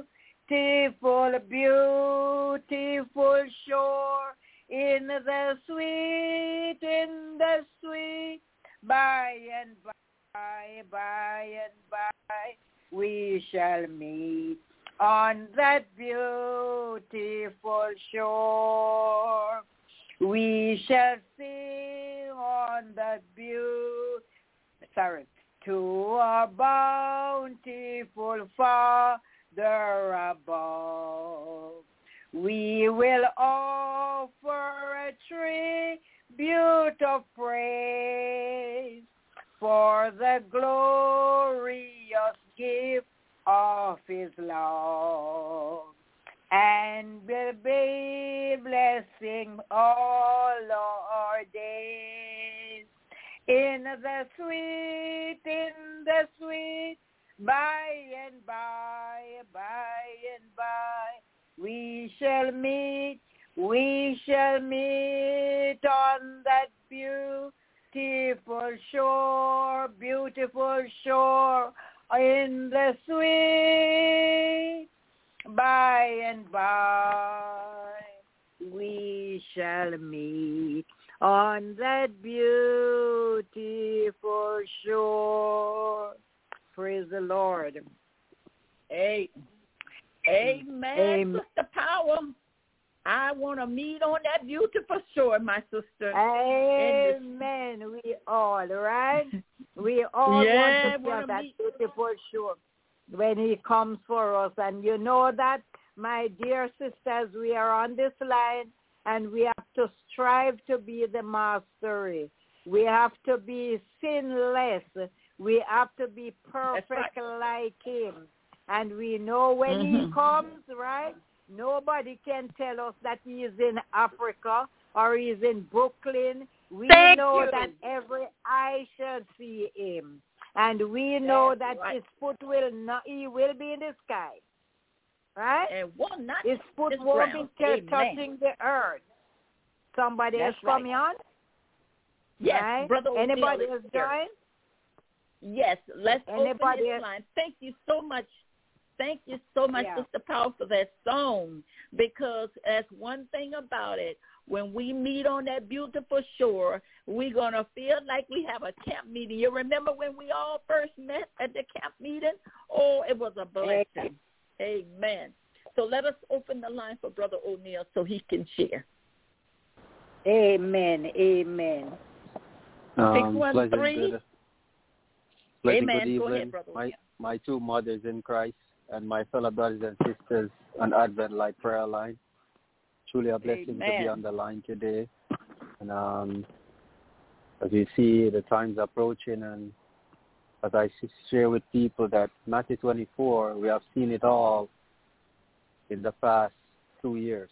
beautiful shore. In the sweet, in the sweet, by and by, by and by, we shall meet on that beautiful shore. We shall sing on that beautiful, sorry, to our bountiful Father above. We will offer a tribute of praise for the glorious gift of his love, and will be blessing all our days. In the sweet, in the sweet, by and by, by and by, we shall meet, we shall meet on that beautiful shore, beautiful shore, in the sweet, by and by, we shall meet on that beautiful shore. Praise the Lord. Amen. Amen. Amen. Sister Power, I want to meet on that beautiful shore, my sister. Amen. We all, right? We all yeah, want to be on that meet. beautiful shore when he comes for us. And you know that, my dear sisters, we are on this line, and we have to strive to be the mastery. We have to be sinless. We have to be perfect right. like him. And we know when mm-hmm. he comes, right, nobody can tell us that he is in Africa or he is in Brooklyn. We Thank know you. that every eye shall see him. And we know That's that right. his foot will not, he will be in the sky. Right? And will not his foot his won't ground. be Amen. touching the earth. Somebody That's else coming right. on? Yes, right? Brother O'Neill Anybody is else here. join? Yes, let's Anybody open his else? line. Thank you so much. Thank you so much, Yeah. Sister Powell, for that song, because that's one thing about it. When we meet on that beautiful shore, we're going to feel like we have a camp meeting. You remember when we all first met at the camp meeting? Oh, it was a blessing. Amen. Amen. So let us open the line for Brother O'Neill so he can share. Amen. Amen. Um, Six one pleasant three. good, pleasant Amen. good evening, Go ahead, Brother my, O'Neill. my two mothers in Christ and my fellow brothers and sisters on Advent Light Prayer Line. Truly a blessing Amen. to be on the line today. And um, as you see, the time's approaching, and as I share with people that Matthew twenty-four, we have seen it all in the past two years.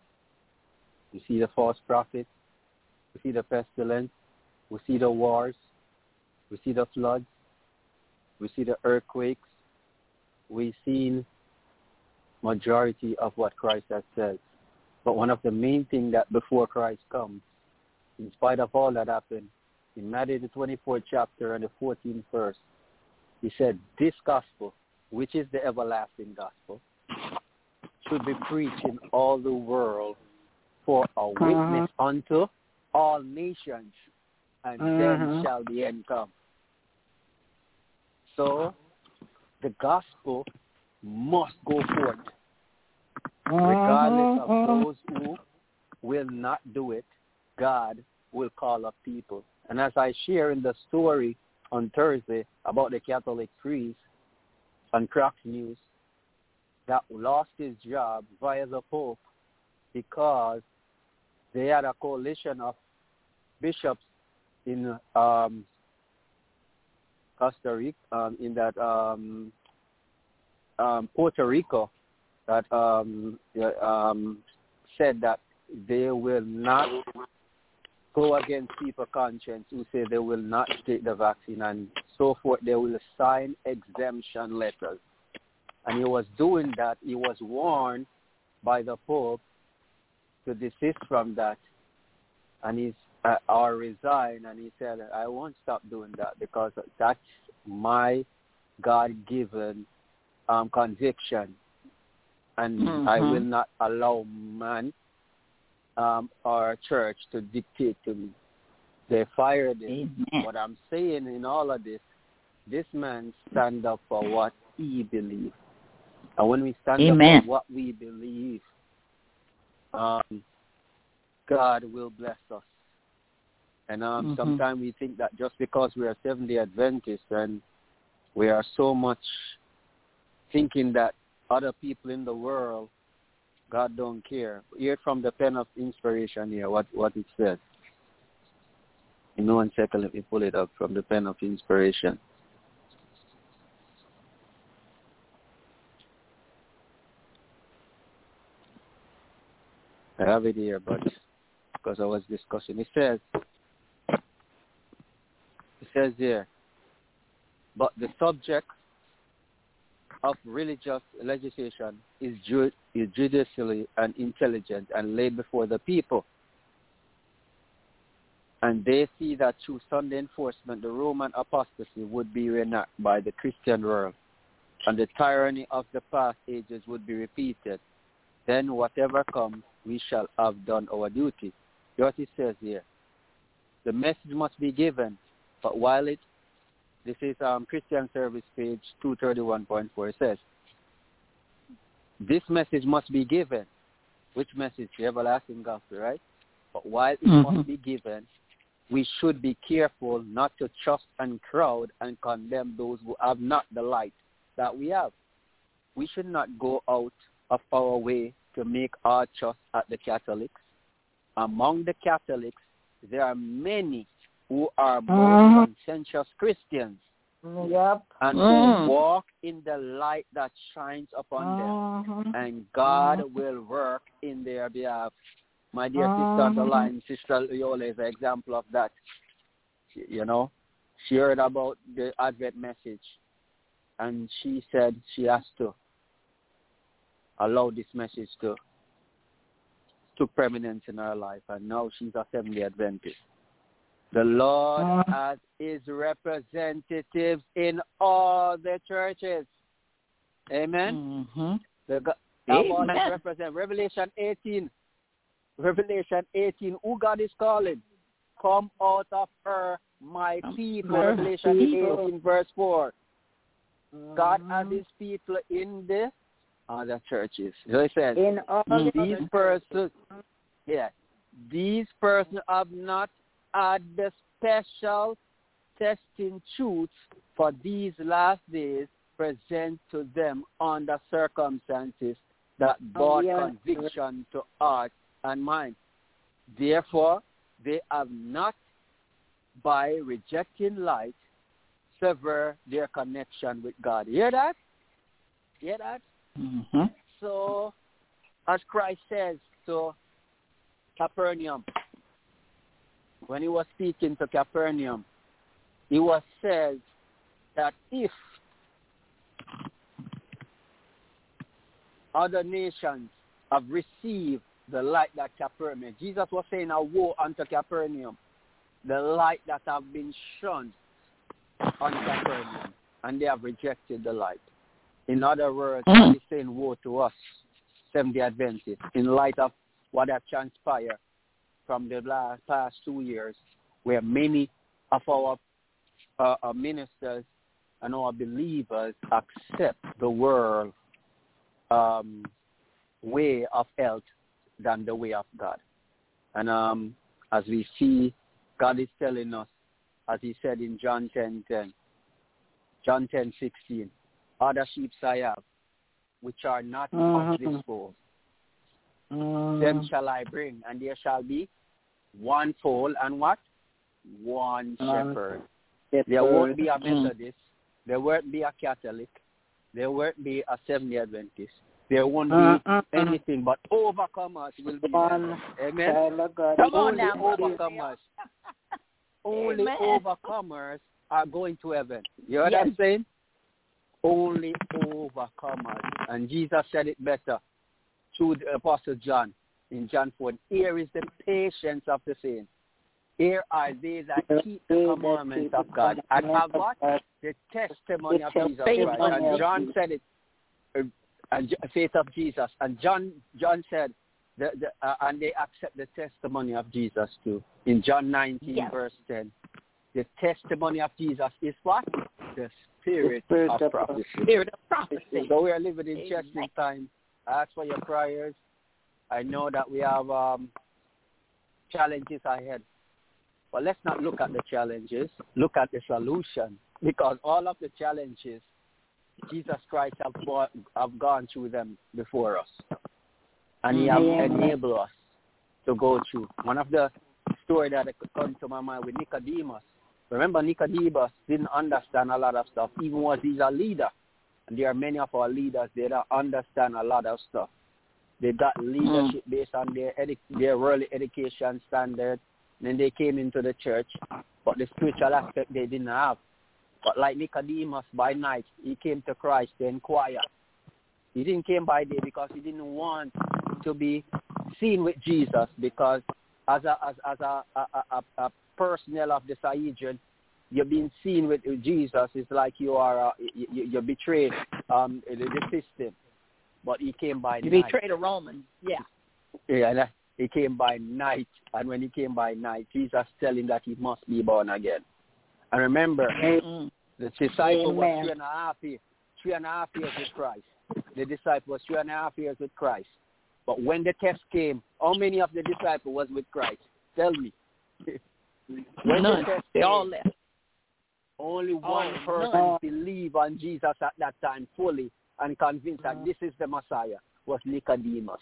You see the false prophets, we see the pestilence, we see the wars, we see the floods, we see the earthquakes, we've seen majority of what Christ has said. But one of the main things that before Christ comes, in spite of all that happened, in Matthew the twenty-fourth chapter and the fourteenth verse, he said, this gospel, which is the everlasting gospel, should be preached in all the world for a witness uh-huh. unto all nations, and uh-huh. then shall the end come. So the gospel must go forth, uh-huh. regardless of those who will not do it. God will call up people. And as I share in the story on Thursday about the Catholic priest on Crocs News that lost his job via the Pope because they had a coalition of bishops in um, Costa Rica, um, in that um, um, Puerto Rico, that um, um, said that they will not go against people's conscience who say they will not take the vaccine and so forth. They will sign exemption letters. And he was doing that. He was warned by the Pope to desist from that. And he's uh, or resign. And he said, I won't stop doing that because that's my God-given um, conviction. And mm-hmm. I will not allow man um, or church to dictate to me. They fired him. Amen. What I'm saying in all of this, this man stand up for what he believes. And when we stand Amen. Up for what we believe, um, God will bless us. And um, mm-hmm. sometimes we think that just because we are Seventh-day Adventists and we are so much thinking that other people in the world, God don't care. Hear it from the pen of inspiration here, what, what it says. In one second, let me pull it up from the pen of inspiration. I have it here, but because I was discussing, it says, it says here, but the subject of religious legislation is, ju- is judicially and intelligent and laid before the people. And they see that through Sunday enforcement, the Roman apostasy would be reenacted by the Christian world, and the tyranny of the past ages would be repeated. Then whatever comes, we shall have done our duty. What it says here, the message must be given, but while it, this is um, Christian Service page two thirty-one point four, it says, this message must be given. Which message? The everlasting gospel, right? But while it mm-hmm. must be given, we should be careful not to trust and crowd and condemn those who have not the light that we have. We should not go out of our way to make our trust at the Catholics. Among the Catholics, there are many who are more mm. conscientious Christians yep. and mm. who walk in the light that shines upon uh-huh. them, and God uh-huh. will work in their behalf. My dear uh-huh. sister on the line, Sister Loyola, is an example of that. You know, she heard about the Advent message, and she said she has to allow this message to to prominence in her life, and now she's a Seventh-day Adventist. The Lord uh, has his representatives in all the churches. Amen. Mm-hmm. The God, Amen. Represent Revelation eighteen. Revelation eighteen. Who God is calling? Come out of her, my people. Her Revelation people. eighteen, verse four. Mm-hmm. God has his people in the other churches. So it says, in all these persons, yeah, these persons have not had the special testing truths for these last days present to them under circumstances that brought oh, yes. conviction to heart and mind. Therefore, they have not, by rejecting light, sever their connection with God. Hear that? Hear that? Mm-hmm. So, as Christ says to Capernaum, when he was speaking to Capernaum, he was says that if other nations have received the light that Capernaum, Jesus was saying a woe unto Capernaum, the light that have been shone on Capernaum, and they have rejected the light. In other words, mm. he's saying woe to us, Seventh-day Adventists, in light of what has transpired from the last past two years, where many of our, uh, our ministers and our believers accept the world um, way of health than the way of God. And um, as we see, God is telling us, as he said in John ten ten, John ten sixteen, other sheep I have, which are not uh-huh. of this fold. Uh-huh. Them shall I bring, and there shall be one fold and what? One shepherd. Uh, there won't be a Methodist. There won't be a Catholic. There won't be a Seventh-day Adventist. There won't be uh-huh. anything but overcomers will be one. There. Amen. Come on now, overcomers. Only Amen. overcomers are going to heaven. You know what yes. I'm saying? Only overcomers. And Jesus said it better through the Apostle John in John four. Here is the patience of the saints. Here are they that keep the commandments of God and have what? The testimony of Jesus Christ. And John said it, uh, and faith of Jesus. And John John said, the, the, uh, and they accept the testimony of Jesus too. In John nineteen, yes. verse ten. The testimony of Jesus is what? The spirit, the spirit of, of prophecy. Spirit of prophecy. So we are living in testing time. I ask for your prayers. I know that we have um, challenges ahead. But let's not look at the challenges. Look at the solution. Because all of the challenges, Jesus Christ have, bought, have gone through them before us. And he has enabled us to go through. One of the stories that comes to my mind with Nicodemus. Remember, Nicodemus didn't understand a lot of stuff, even was he's a leader. And there are many of our leaders, they don't understand a lot of stuff. They got leadership mm. based on their edu- their worldly education standard. Then they came into the church, but the spiritual aspect they didn't have. But like Nicodemus, by night, he came to Christ to inquire. He didn't come by day because he didn't want to be seen with Jesus, because as a as, as a, a, a, a personnel of the Sanhedrin, you're being seen with Jesus. It's like you are uh, you, you betrayed um, the, the system. But he came by you night. You betrayed a Roman. Yeah. Yeah, that, he came by night. And when he came by night, Jesus tell him that he must be born again. And remember, mm-hmm. the disciple Amen. was three and a half years, three and a half years with Christ. The disciple was three and a half years with Christ. But when the test came, how many of the disciples was with Christ? Tell me. when None. The test they came, all left. Only one oh, person none. believed on Jesus at that time fully and convinced that this is the Messiah, was Nicodemus.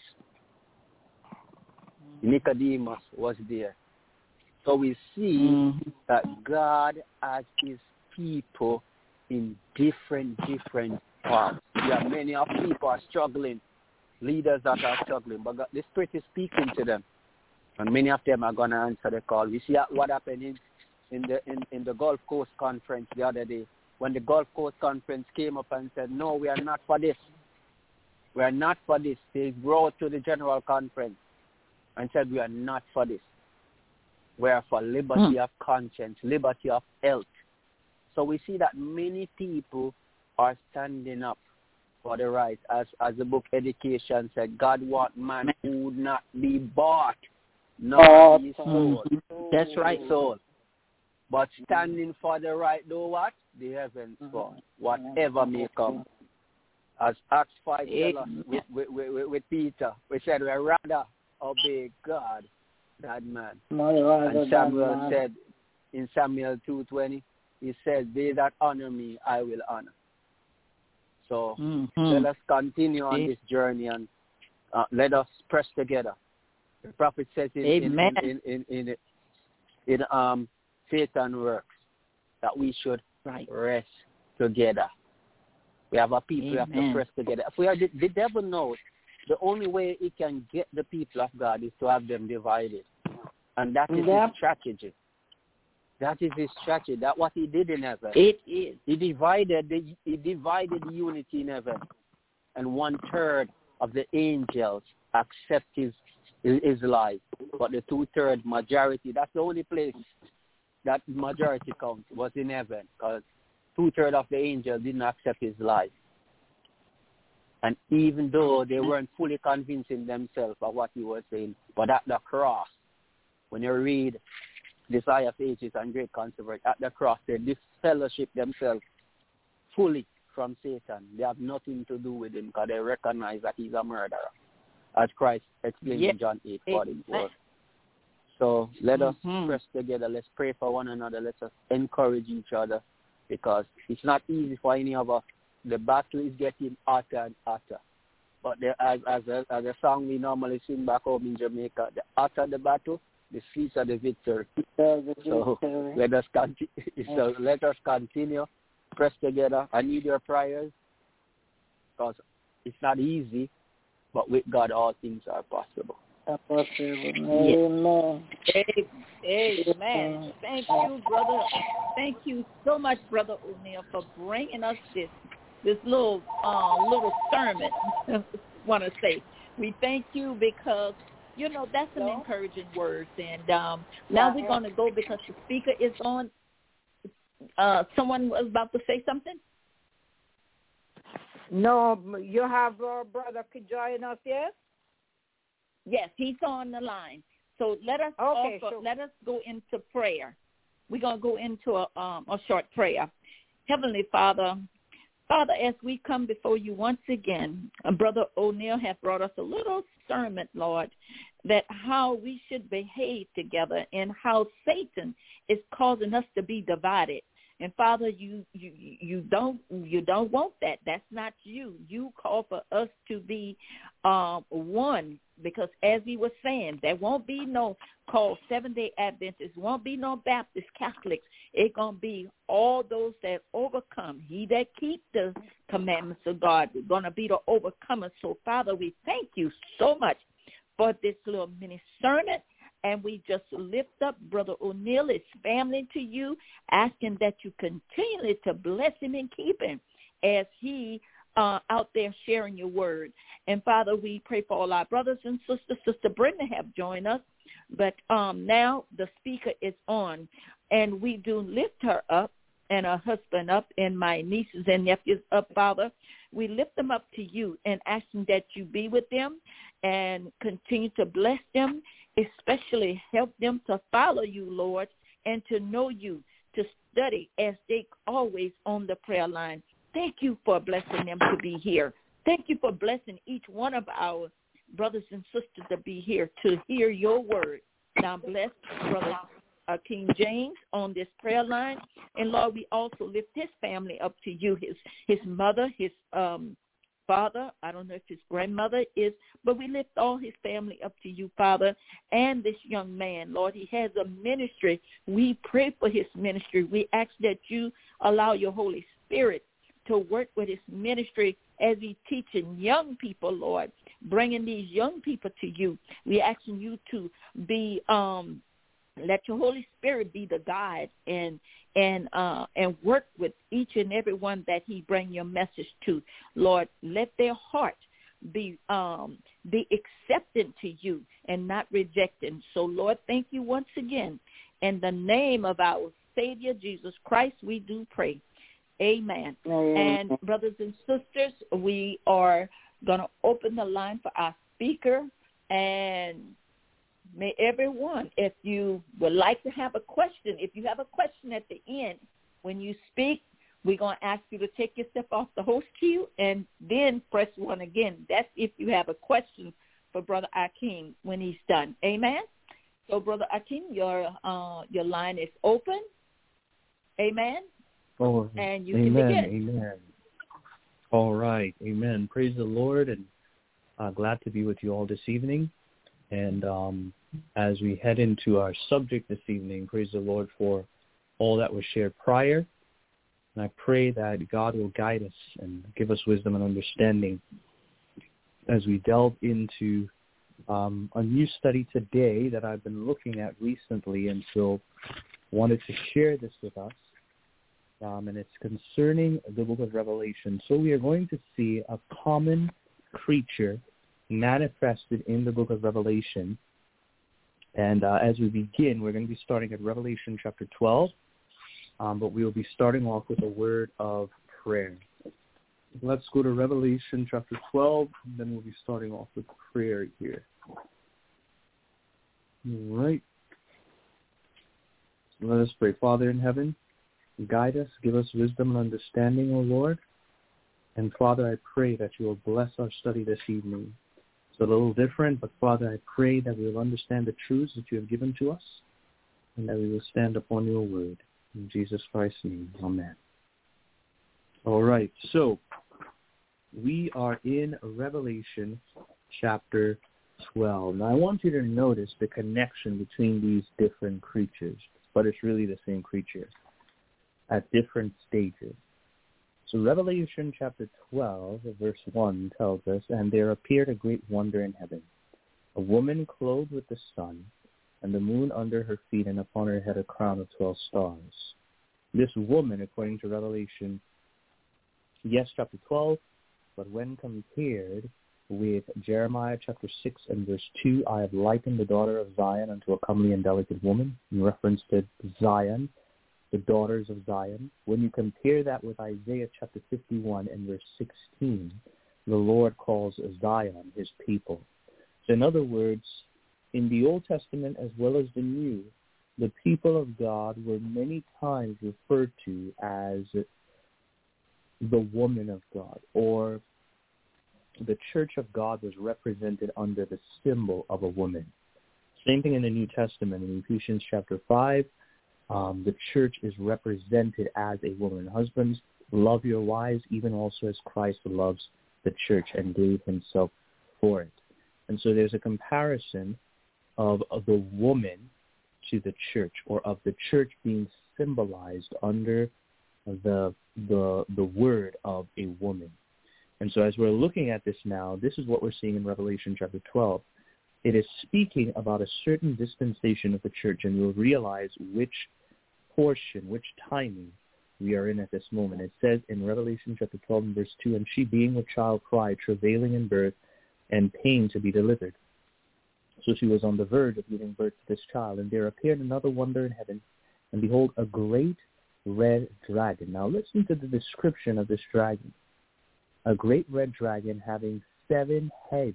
Nicodemus was there. So we see mm-hmm. that God has his people in different, different parts. Yeah, many of people are struggling, leaders that are struggling, but God, the Spirit is speaking to them. And many of them are going to answer the call. We see what happened in, in, the, in, in the Gulf Coast Conference the other day, when the Gulf Coast Conference came up and said, no, we are not for this. We are not for this. They wrote to the General Conference and said, we are not for this. We are for liberty mm. of conscience, liberty of health. So we see that many people are standing up for the right. As, as the book Education said, God wants man who would not be bought, nor be sold. Mm-hmm. That's right. Sold. But standing for the right, do what? The heavens fall, whatever may come. As Acts five tells us with, with, with, with Peter, we said we'd rather obey God than man. And Samuel said in Samuel two twenty, he said, they that honor me, I will honor. So mm-hmm. let us continue on this journey and uh, let us press together. The prophet says in, in, in, in, in, in, in um, Satan works that we should right. rest together. We have a people, Amen. we have to press together. If we are, the, the devil knows the only way he can get the people of God is to have them divided. And that is yep. his strategy. That is his strategy. That's what he did in heaven. It is. He divided the, he divided the unity in heaven. And one third of the angels accept his, his life. But the two-third majority, that's the only place that majority count was in heaven, because two-thirds of the angels didn't accept his life. And even though they weren't fully convincing themselves of what he was saying, but at the cross, when you read Desire of Ages and Great Controversy, at the cross, they disfellowship themselves fully from Satan. They have nothing to do with him because they recognize that he's a murderer, as Christ explained yes. in John eight forty-four. So let us mm-hmm. press together. Let's pray for one another. Let us encourage each other, because it's not easy for any of us. The battle is getting hotter and hotter. But there, as, as, a, as a song we normally sing back home in Jamaica, the hotter the battle, the sweeter the victory. The so victory. let us continue. So let us continue. Press together. I need your prayers, because it's not easy, but with God all things are possible. Amen. Amen. Thank you, brother. Thank you so much, Brother O'Neal, for bringing us this this little uh, little sermon. I want to say we thank you, because you know that's some encouraging words. And um, now we're going to go, because the speaker is on. Uh, someone was about to say something. No, you have our brother could join us, yes? Yes, he's on the line. So let us okay, also, sure. let us go into prayer. We're going to go into a, um, a short prayer. Heavenly Father, Father, as we come before you once again, uh, Brother O'Neal has brought us a little sermon, Lord, that how we should behave together and how Satan is causing us to be divided. And Father, you, you you don't you don't want that. That's not you. You call for us to be um, one because as we were saying, there won't be no called Seventh-day Adventists, won't be no Baptist Catholics. It's going to be all those that overcome. He that keep the commandments of God is going to be the overcomer. So, Father, we thank you so much for this little mini sermon. And we just lift up Brother O'Neill, his family, to you, asking that you continually to bless him and keep him as he uh, out there sharing your word. And, Father, we pray for all our brothers and sisters. Sister Brenda have joined us, but um, now the speaker is on, and we do lift her up and her husband up and my nieces and nephews up, Father. We lift them up to you and asking that you be with them and continue to bless them, especially help them to follow you, Lord, and to know you, to study as they always on the prayer line. Thank you for blessing them to be here. Thank you for blessing each one of our brothers and sisters to be here to hear your word. Now bless Brother uh, King James on this prayer line. And, Lord, we also lift his family up to you, his his mother, his um father, I don't know if his grandmother is, but we lift all his family up to you, Father, and this young man. Lord, he has a ministry. We pray for his ministry. We ask that you allow your Holy Spirit to work with his ministry as he's teaching young people, Lord, bringing these young people to you. We're asking you to be, um, let your Holy Spirit be the guide and and uh, and work with each and every one that he bring your message to. Lord, let their heart be um, be accepting to you and not rejecting. So, Lord, thank you once again. In the name of our Savior, Jesus Christ, we do pray. Amen. Amen. And brothers and sisters, we are going to open the line for our speaker, and may everyone, if you would like to have a question, if you have a question at the end, when you speak, we're going to ask you to take yourself off the host queue and then press one again. That's if you have a question for Brother Akeem when he's done. Amen? So, Brother Akeem, your uh, your line is open. Amen? Oh, and you amen, can begin. Amen. All right. Amen. Praise the Lord, and uh, glad to be with you all this evening. And um, as we head into our subject this evening, praise the Lord for all that was shared prior. And I pray that God will guide us and give us wisdom and understanding as we delve into um, a new study today that I've been looking at recently, and so wanted to share this with us. Um, and it's concerning the book of Revelation. So we are going to see a common creature manifested in the book of Revelation. And uh, as we begin, we're going to be starting at Revelation chapter twelve, um, but we will be starting off with a word of prayer. Let's go to Revelation chapter twelve, and then we'll be starting off with prayer here. All right. So let us pray. Father in heaven, guide us, give us wisdom and understanding, O Lord. And Father, I pray that you will bless our study this evening. It's a little different, but Father, I pray that we will understand the truths that you have given to us, and that we will stand upon your word. In Jesus Christ's name, amen. All right, so we are in Revelation chapter twelve. Now, I want you to notice the connection between these different creatures, but it's really the same creature at different stages. So Revelation chapter twelve, verse one tells us, "And there appeared a great wonder in heaven, a woman clothed with the sun, and the moon under her feet, and upon her head a crown of twelve stars." This woman, according to Revelation, yes, chapter twelve, but when compared with Jeremiah chapter six and verse two, "I have likened the daughter of Zion unto a comely and delicate woman," in reference to Zion, the daughters of Zion. When you compare that with Isaiah chapter fifty-one and verse sixteen, the Lord calls Zion his people. So in other words, in the Old Testament as well as the New, the people of God were many times referred to as the woman of God, or the church of God was represented under the symbol of a woman. Same thing in the New Testament. In Ephesians chapter five, Um, the church is represented as a woman. Husbands, love your wives, even also as Christ loves the church and gave himself for it. And so there's a comparison of, of the woman to the church, or of the church being symbolized under the the the word of a woman. And so as we're looking at this now, this is what we're seeing in Revelation chapter twelve. It is speaking about a certain dispensation of the church, and we'll realize which portion, which timing we are in at this moment. It says in Revelation chapter twelve and verse two, and she being with child cried, travailing in birth and pain to be delivered. So she was on the verge of giving birth to this child, and there appeared another wonder in heaven, and behold, a great red dragon. Now listen to the description of this dragon. A great red dragon having seven heads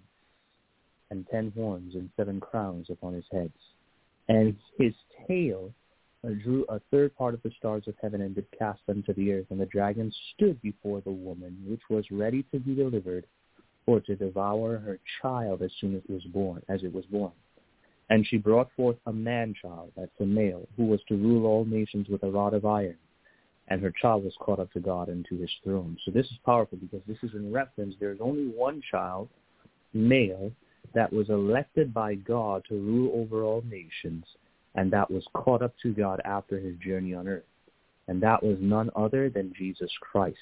and ten horns and seven crowns upon his heads. And his tail drew a third part of the stars of heaven and did cast them to the earth. And the dragon stood before the woman, which was ready to be delivered, or to devour her child as soon as it was born, as it was born. And she brought forth a man-child, that's a male, who was to rule all nations with a rod of iron. And her child was caught up to God and to his throne. So this is powerful because this is in reference. There's only one child, male, that was elected by God to rule over all nations, and that was caught up to God after his journey on earth. And that was none other than Jesus Christ.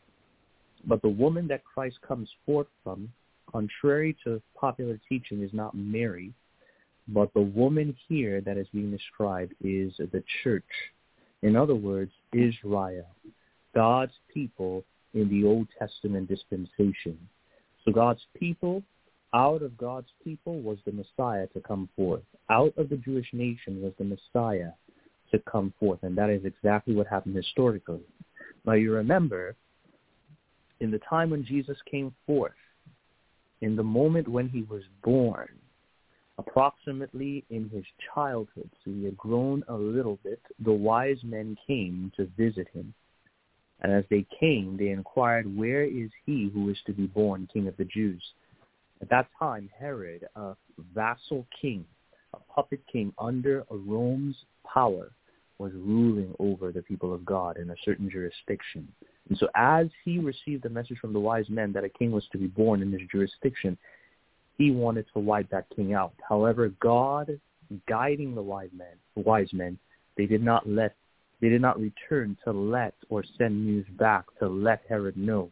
But the woman that Christ comes forth from, contrary to popular teaching, is not Mary, but the woman here that is being described is the church. In other words, Israel, God's people in the Old Testament dispensation. So God's people, out of God's people was the Messiah to come forth. Out of the Jewish nation was the Messiah to come forth, and that is exactly what happened historically. Now you remember, in the time when Jesus came forth, in the moment when he was born, approximately in his childhood, so he had grown a little bit, the wise men came to visit him. And as they came, they inquired, where is he who is to be born King of the Jews? At that time, Herod, a vassal king, a puppet king under Rome's power, was ruling over the people of God in a certain jurisdiction. And so as he received the message from the wise men that a king was to be born in his jurisdiction, he wanted to wipe that king out. However, God, guiding the wise men, the wise men, they did not let, they did not return to let or send news back to let Herod know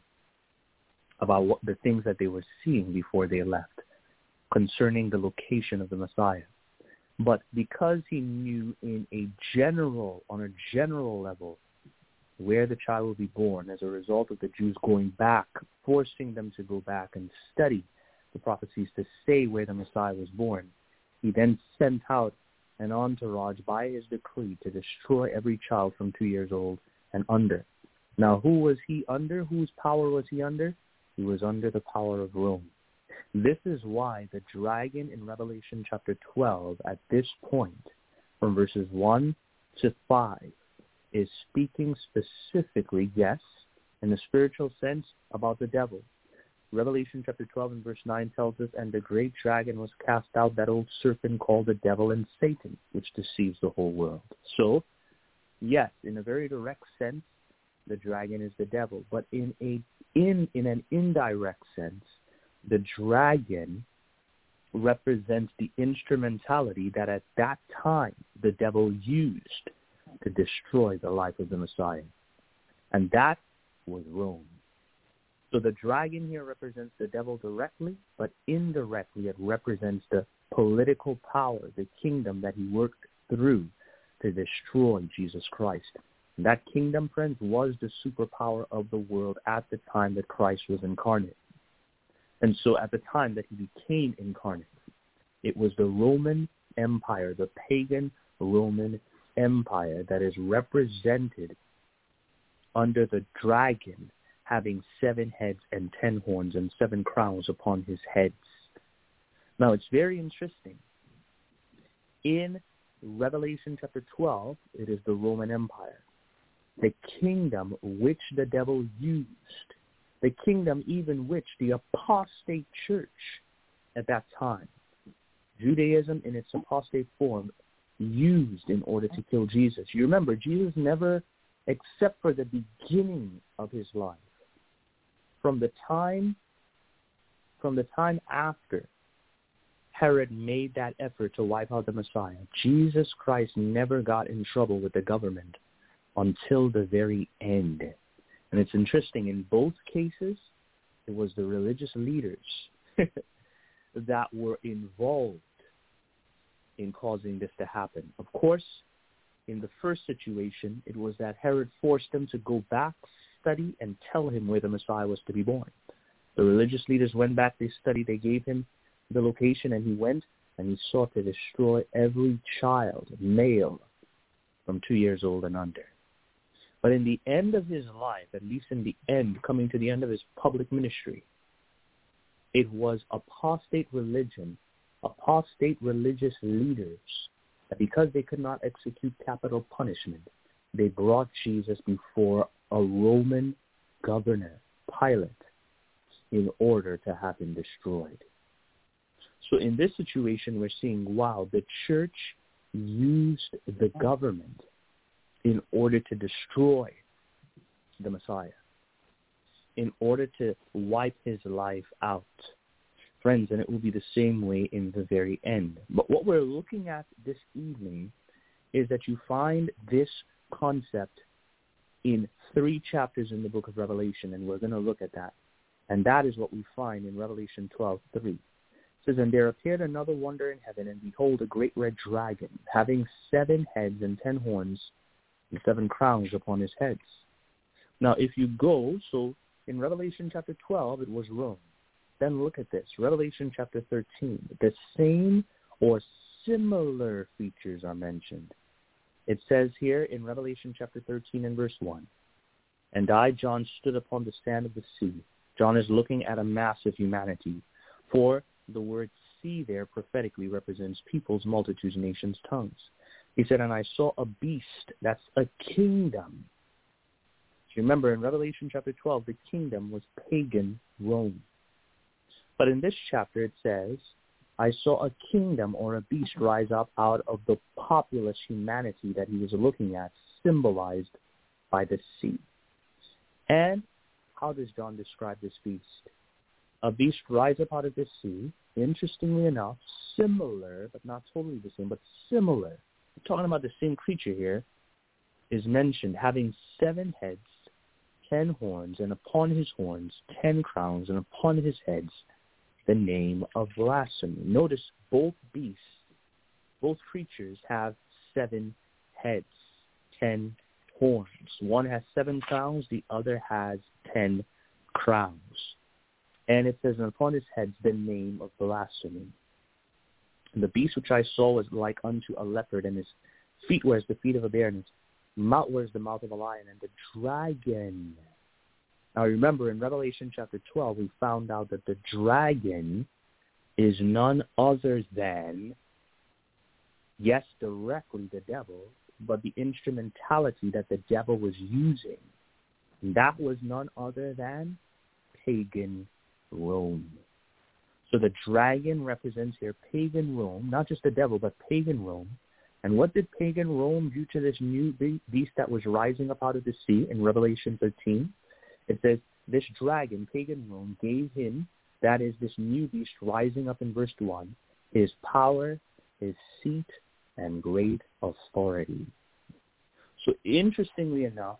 about what the things that they were seeing before they left concerning the location of the Messiah. But because he knew in a general, on a general level, where the child would be born as a result of the Jews going back, forcing them to go back and study the prophecies to say where the Messiah was born, he then sent out an entourage by his decree to destroy every child from two years old and under. Now, who was he under? Whose power was he under? He was under the power of Rome. This is why the dragon in Revelation chapter twelve, at this point, from verses one to five, is speaking specifically, yes, in the spiritual sense, about the devil. Revelation chapter twelve and verse nine tells us, and the great dragon was cast out, that old serpent called the devil and Satan, which deceives the whole world. So, yes, in a very direct sense, the dragon is the devil. But in a in in an indirect sense, the dragon represents the instrumentality that at that time the devil used to destroy the life of the Messiah. And that was Rome. So the dragon here represents the devil directly, but indirectly it represents the political power, the kingdom that he worked through to destroy Jesus Christ. And that kingdom, friends, was the superpower of the world at the time that Christ was incarnate. And so at the time that he became incarnate, it was the Roman Empire, the pagan Roman Empire that is represented under the dragon having seven heads and ten horns and seven crowns upon his heads. Now, it's very interesting. In Revelation chapter twelve, it is the Roman Empire, the kingdom which the devil used, the kingdom even which the apostate church at that time, Judaism in its apostate form, used in order to kill Jesus. You remember, Jesus never, except for the beginning of his life, from the time, from the time after Herod made that effort to wipe out the Messiah, Jesus Christ never got in trouble with the government until the very end. And it's interesting, in both cases, it was the religious leaders that were involved in causing this to happen. Of course, in the first situation, it was that Herod forced them to go back, study, and tell him where the Messiah was to be born. The religious leaders went back, they studied, they gave him the location, and he went and he sought to destroy every child, male, from two years old and under. But in the end of his life, at least in the end, coming to the end of his public ministry, it was apostate religion, apostate religious leaders, that because they could not execute capital punishment, they brought Jesus before a Roman governor, Pilate, in order to have him destroyed. So in this situation, we're seeing, wow, the church used the government in order to destroy the Messiah, in order to wipe his life out. Friends, and it will be the same way in the very end. But what we're looking at this evening is that you find this concept in three chapters in the book of Revelation, and we're going to look at that. And that is what we find in Revelation twelve three. It says, "And there appeared another wonder in heaven, and behold, a great red dragon, having seven heads and ten horns, and seven crowns upon his heads." Now, if you go, so in Revelation chapter twelve, it was Rome. Then look at this, Revelation chapter thirteen. The same or similar features are mentioned. It says here in Revelation chapter thirteen and verse one, "And I, John, stood upon the sand of the sea." John is looking at a mass of humanity. For the word sea there prophetically represents peoples, multitudes, nations, tongues. He said, "And I saw a beast," that's a kingdom. So remember, in Revelation chapter twelve, the kingdom was pagan Rome. But in this chapter it says, "I saw a kingdom or a beast rise up out of the populous humanity that he was looking at, symbolized by the sea." And how does John describe this beast? A beast rise up out of the sea, interestingly enough, similar, but not totally the same, but similar. We're talking about the same creature here, is mentioned, having seven heads, ten horns, and upon his horns ten crowns, and upon his heads the name of blasphemy. Notice both beasts, both creatures have seven heads, ten horns. One has seven crowns, the other has ten crowns. And it says, "And upon his heads the name of blasphemy. And the beast which I saw was like unto a leopard, and his feet were as the feet of a bear, and his mouth was the mouth of a lion, and the dragon." Now remember, in Revelation chapter twelve, we found out that the dragon is none other than, yes, directly the devil, but the instrumentality that the devil was using. And that was none other than pagan Rome. So the dragon represents here pagan Rome, not just the devil, but pagan Rome. And what did pagan Rome do to this new beast that was rising up out of the sea in Revelation thirteen? It says, this dragon, pagan Rome, gave him, that is this new beast rising up in verse one, his power, his seat, and great authority. So interestingly enough,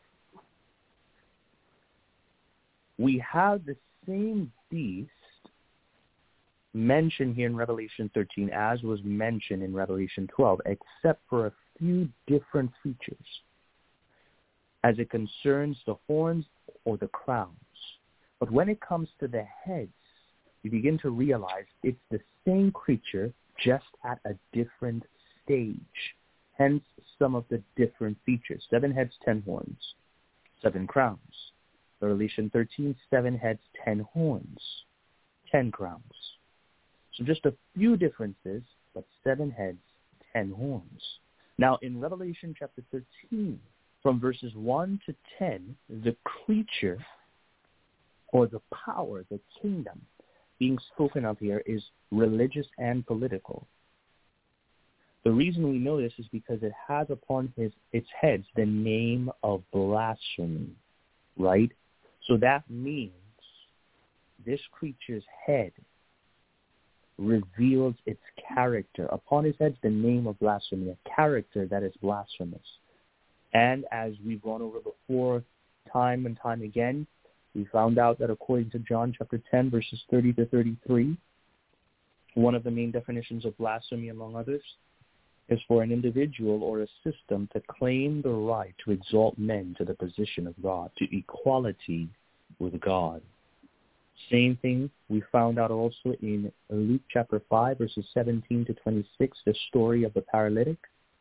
we have the same beast mentioned here in Revelation thirteen as was mentioned in Revelation twelve, except for a few different features as it concerns the horns or the crowns. But when it comes to the heads, you begin to realize it's the same creature, just at a different stage. Hence, some of the different features. Seven heads, ten horns. Seven crowns. Revelation thirteen, seven heads, ten horns. Ten crowns. So just a few differences, but seven heads, ten horns. Now, in Revelation chapter thirteen, from verses one to ten, the creature or the power, the kingdom being spoken of here is religious and political. The reason we know this is because it has upon his its heads the name of blasphemy, right? So that means this creature's head reveals its character. Upon his head, the name of blasphemy, a character that is blasphemous. And as we've gone over before, time and time again, we found out that according to John chapter ten, verses thirty to thirty-three, one of the main definitions of blasphemy, among others, is for an individual or a system to claim the right to exalt men to the position of God, to equality with God. Same thing we found out also in Luke chapter five, verses seventeen to twenty-six, the story of the paralytic.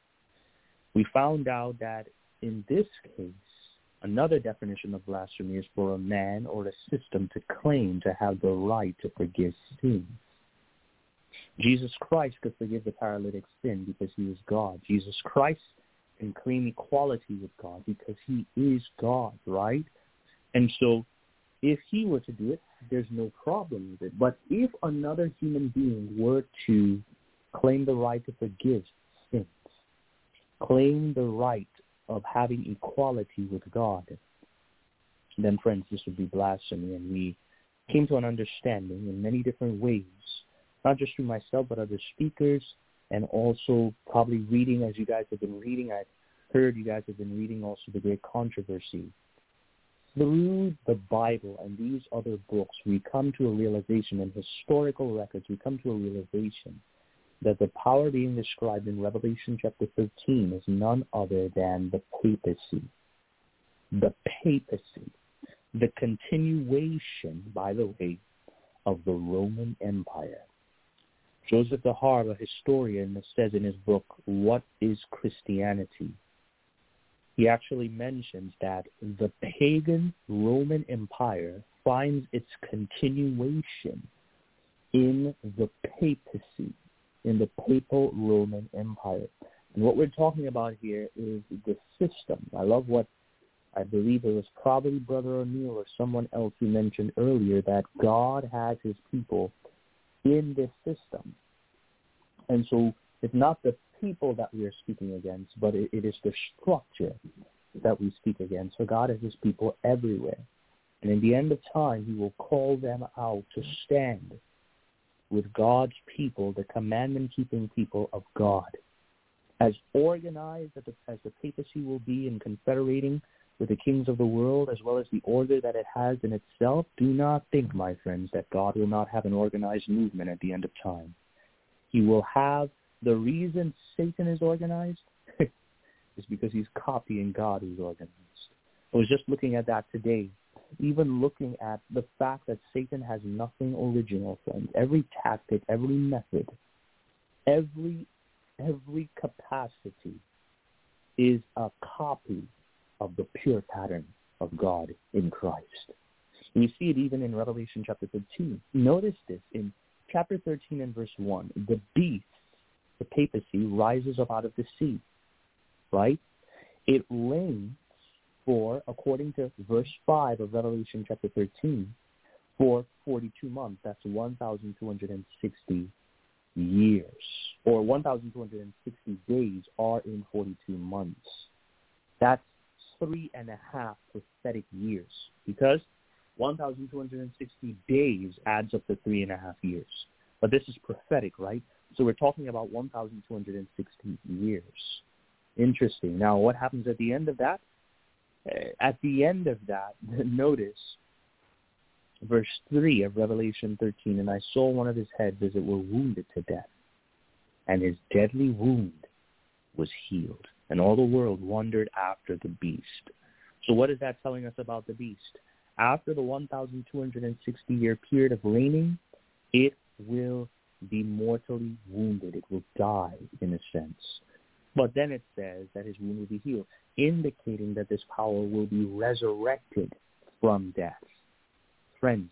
We found out that in this case, another definition of blasphemy is for a man or a system to claim to have the right to forgive sins. Jesus Christ could forgive the paralytic's sin because he is God. Jesus Christ can claim equality with God because he is God, right? And so if he were to do it, there's no problem with it. But if another human being were to claim the right to forgive sins, claim the right of having equality with God, then, friends, this would be blasphemy. And we came to an understanding in many different ways, not just through myself, but other speakers, and also probably reading, as you guys have been reading. I've heard you guys have been reading also The Great Controversy. Through the Bible and these other books, we come to a realization, in historical records, we come to a realization that the power being described in Revelation chapter thirteen is none other than the papacy. The papacy. The continuation, by the way, of the Roman Empire. Joseph de Harb, a historian, says in his book, What is Christianity? He actually mentions that the pagan Roman Empire finds its continuation in the papacy, in the papal Roman Empire. And what we're talking about here is the system. I love what I believe it was probably Brother O'Neill or someone else who mentioned earlier, that God has his people in this system. And so it's not the people that we are speaking against, but it, it is the structure that we speak against. So God has his people everywhere. And in the end of time, he will call them out to stand with God's people, the commandment-keeping people of God. As organized as the, as the papacy will be in confederating with the kings of the world, as well as the order that it has in itself, do not think, my friends, that God will not have an organized movement at the end of time. He will have, the reason Satan is organized is because he's copying God who's organized. I was just looking at that today, even looking at the fact that Satan has nothing original, friends. Every tactic, every method, every every capacity is a copy of the pure pattern of God in Christ. And you see it even in Revelation chapter thirteen. Notice this in chapter thirteen and verse one. The beast, the papacy, rises up out of the sea, right? It reigns for, according to verse five of Revelation chapter thirteen, for forty-two months. That's one thousand two hundred sixty years, or one thousand two hundred sixty days are in forty-two months. That's three and a half prophetic years, because one thousand two hundred sixty days adds up to three and a half years. But this is prophetic, right? So we're talking about one thousand two hundred sixty years. Interesting. Now, what happens at the end of that? At the end of that, notice verse three of Revelation thirteen, and I saw one of his heads as it were wounded to death, and his deadly wound was healed, and all the world wondered after the beast. So what is that telling us about the beast? After the one thousand two hundred sixty year period of reigning, it will be mortally wounded. It will die in a sense. But then it says that his wound will be healed, indicating that this power will be resurrected from death. Friends,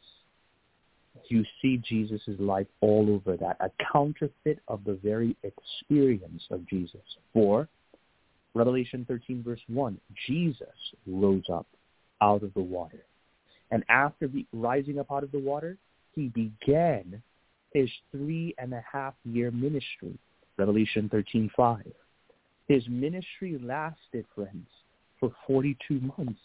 you see Jesus' life all over that, a counterfeit of the very experience of Jesus. For Revelation thirteen verse one, Jesus rose up out of the water. And after be, rising up out of the water, he began his three and a half year ministry. Revelation thirteen five. His ministry lasted, friends, for forty-two months.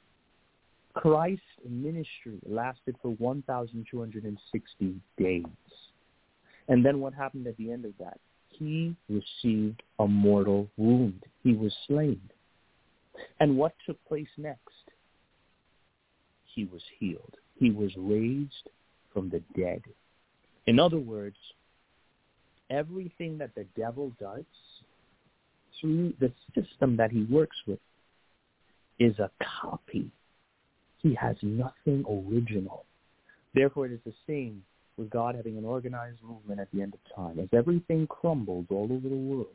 Christ's ministry lasted for one thousand two hundred sixty days. And then what happened at the end of that? He received a mortal wound. He was slain. And what took place next? He was healed. He was raised from the dead. In other words, everything that the devil does through the system that he works with is a copy. He has nothing original. Therefore, it is the same with God having an organized movement at the end of time. As everything crumbles all over the world,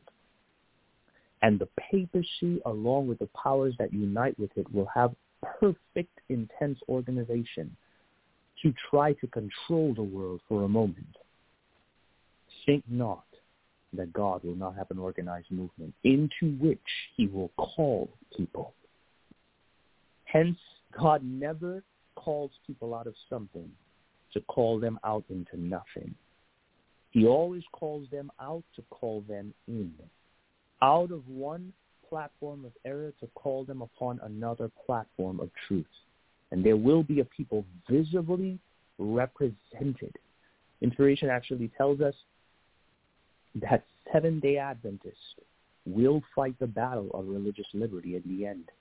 and the papacy, along with the powers that unite with it, will have perfect, intense organization to try to control the world for a moment. Think not that God will not have an organized movement into which he will call people. Hence, God never calls people out of something to call them out into nothing. He always calls them out to call them in. Out of one platform of error to call them upon another platform of truth. And there will be a people visibly represented. Inspiration actually tells us that Seventh-day Adventists will fight the battle of religious liberty in the end.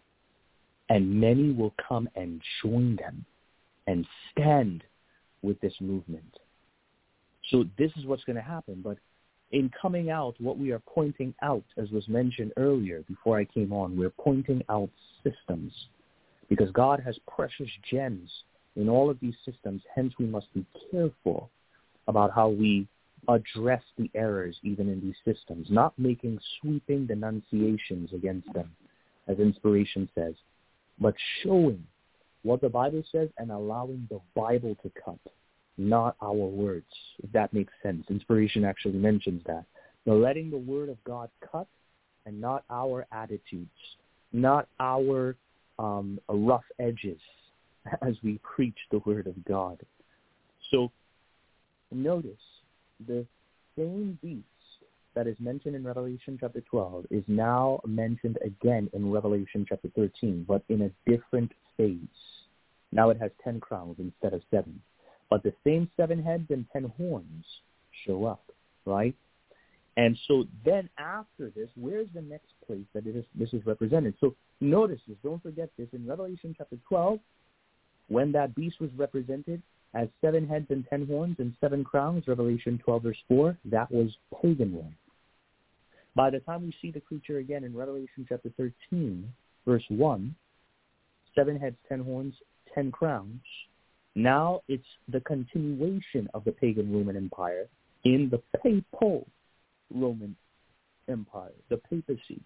And many will come and join them and stand with this movement. So this is what's going to happen. But in coming out, what we are pointing out, as was mentioned earlier before I came on, we're pointing out systems. Because God has precious gems in all of these systems. Hence, we must be careful about how we address the errors even in these systems, not making sweeping denunciations against them, as Inspiration says, but showing what the Bible says and allowing the Bible to cut, not our words, if that makes sense. Inspiration actually mentions that. But letting the Word of God cut and not our attitudes, not our um, rough edges as we preach the Word of God. So notice the same beast that is mentioned in Revelation chapter twelve is now mentioned again in Revelation chapter thirteen, but in a different phase. Now it has ten crowns instead of seven. But the same seven heads and ten horns show up, right? And so then after this, where's the next place that it is, this is represented? So notice this, don't forget this. In Revelation chapter twelve, when that beast was represented as seven heads and ten horns and seven crowns, Revelation twelve verse four, that was pagan Rome. By the time we see the creature again in Revelation chapter thirteen, verse one, seven heads, ten horns, ten crowns, now it's the continuation of the pagan Roman Empire in the papal Roman Empire, the papacy.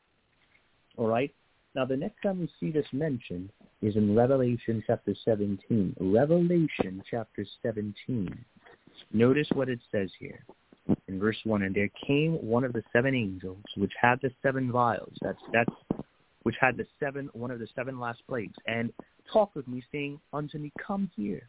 All right? Now, the next time we see this mentioned is in Revelation chapter seventeen. Revelation chapter seventeen. Notice what it says here in verse one. And there came one of the seven angels, which had the seven vials. That's that's which had the seven, one of the seven last plagues, and talked with me, saying unto me, Come here.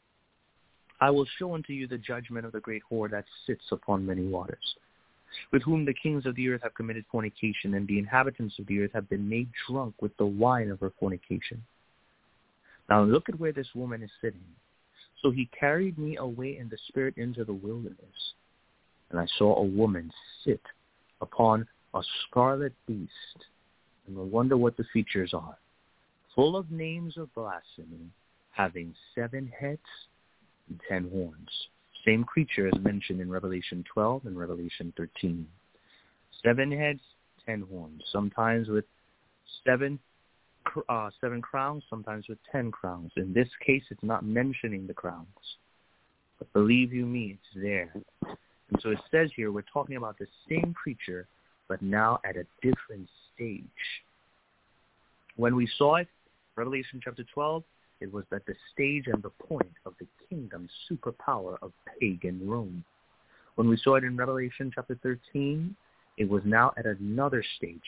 I will show unto you the judgment of the great whore that sits upon many waters, with whom the kings of the earth have committed fornication, and the inhabitants of the earth have been made drunk with the wine of her fornication. Now look at where this woman is sitting. So he carried me away in the spirit into the wilderness, and I saw a woman sit upon a scarlet beast, and I wonder what the features are, full of names of blasphemy, having seven heads and ten horns. Same creature as mentioned in Revelation twelve and Revelation thirteen. Seven heads, ten horns, sometimes with seven uh, seven crowns, sometimes with ten crowns. In this case, it's not mentioning the crowns. But believe you me, it's there. And so it says here, we're talking about the same creature, but now at a different stage. When we saw it, Revelation chapter twelve, it was at the stage and the point of the kingdom superpower of pagan Rome. When we saw it in Revelation chapter thirteen, it was now at another stage,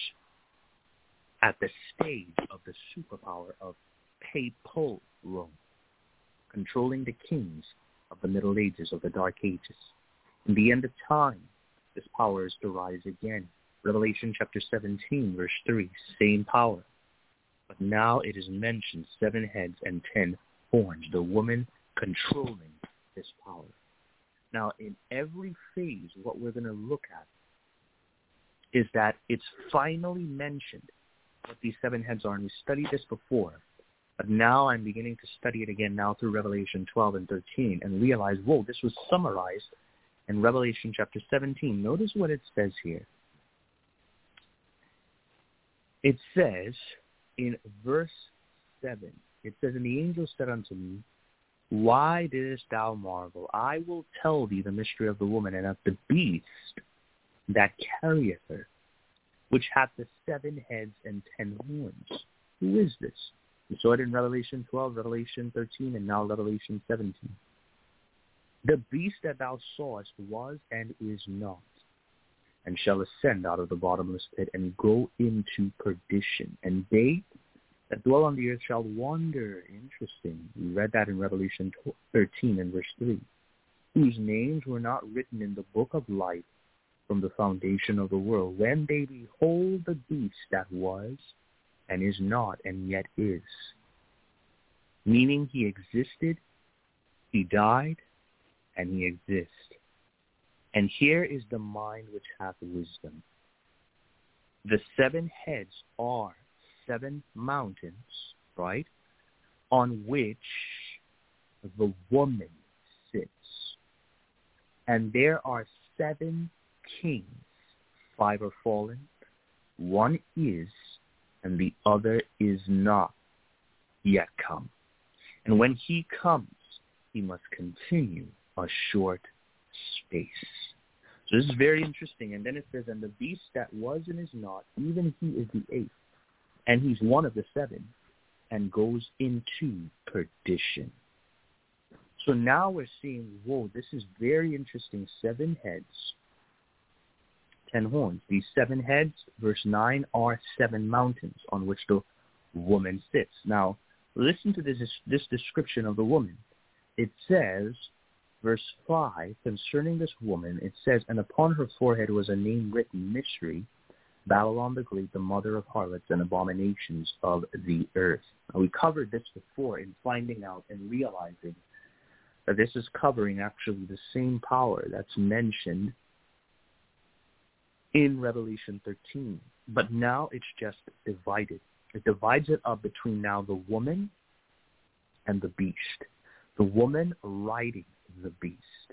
at the stage of the superpower of papal Rome, controlling the kings of the Middle Ages, of the Dark Ages. In the end of time, this power is to rise again. Revelation chapter seventeen, verse three, same power. But now it is mentioned seven heads and ten horns, the woman controlling this power. Now, in every phase, what we're going to look at is that it's finally mentioned what these seven heads are. And we studied this before, but now I'm beginning to study it again now through Revelation twelve and thirteen and realize, whoa, this was summarized in Revelation chapter seventeen. Notice what it says here. It says in verse seven, it says, and the angel said unto me, why didst thou marvel? I will tell thee the mystery of the woman and of the beast that carrieth her, which hath the seven heads and ten horns. Who is this? We saw it in Revelation twelve, Revelation thirteen, and now Revelation seventeen. The beast that thou sawest was and is not, and shall ascend out of the bottomless pit and go into perdition. And they that dwell on the earth shall wonder. Interesting. We read that in Revelation thirteen and verse three. Whose names were not written in the book of life from the foundation of the world, when they behold the beast that was and is not and yet is. Meaning he existed, he died, and he exists. And here is the mind which hath wisdom. The seven heads are seven mountains, right, on which the woman sits. And there are seven kings. Five are fallen, one is, and the other is not yet come. And when he comes, he must continue a short space. So this is very interesting. And then it says, and the beast that was and is not, even he is the eighth, and he's one of the seven, and goes into perdition. So now we're seeing, whoa, this is very interesting. Seven heads, ten horns. These seven heads, verse nine, are seven mountains on which the woman sits. Now, listen to this, this description of the woman. It says, verse five, concerning this woman, it says, and upon her forehead was a name written, Mystery, Babylon the Great, the mother of harlots and abominations of the earth. Now, we covered this before in finding out and realizing that this is covering actually the same power that's mentioned in Revelation thirteen. But now it's just divided. It divides it up between now the woman and the beast. The woman riding the beast.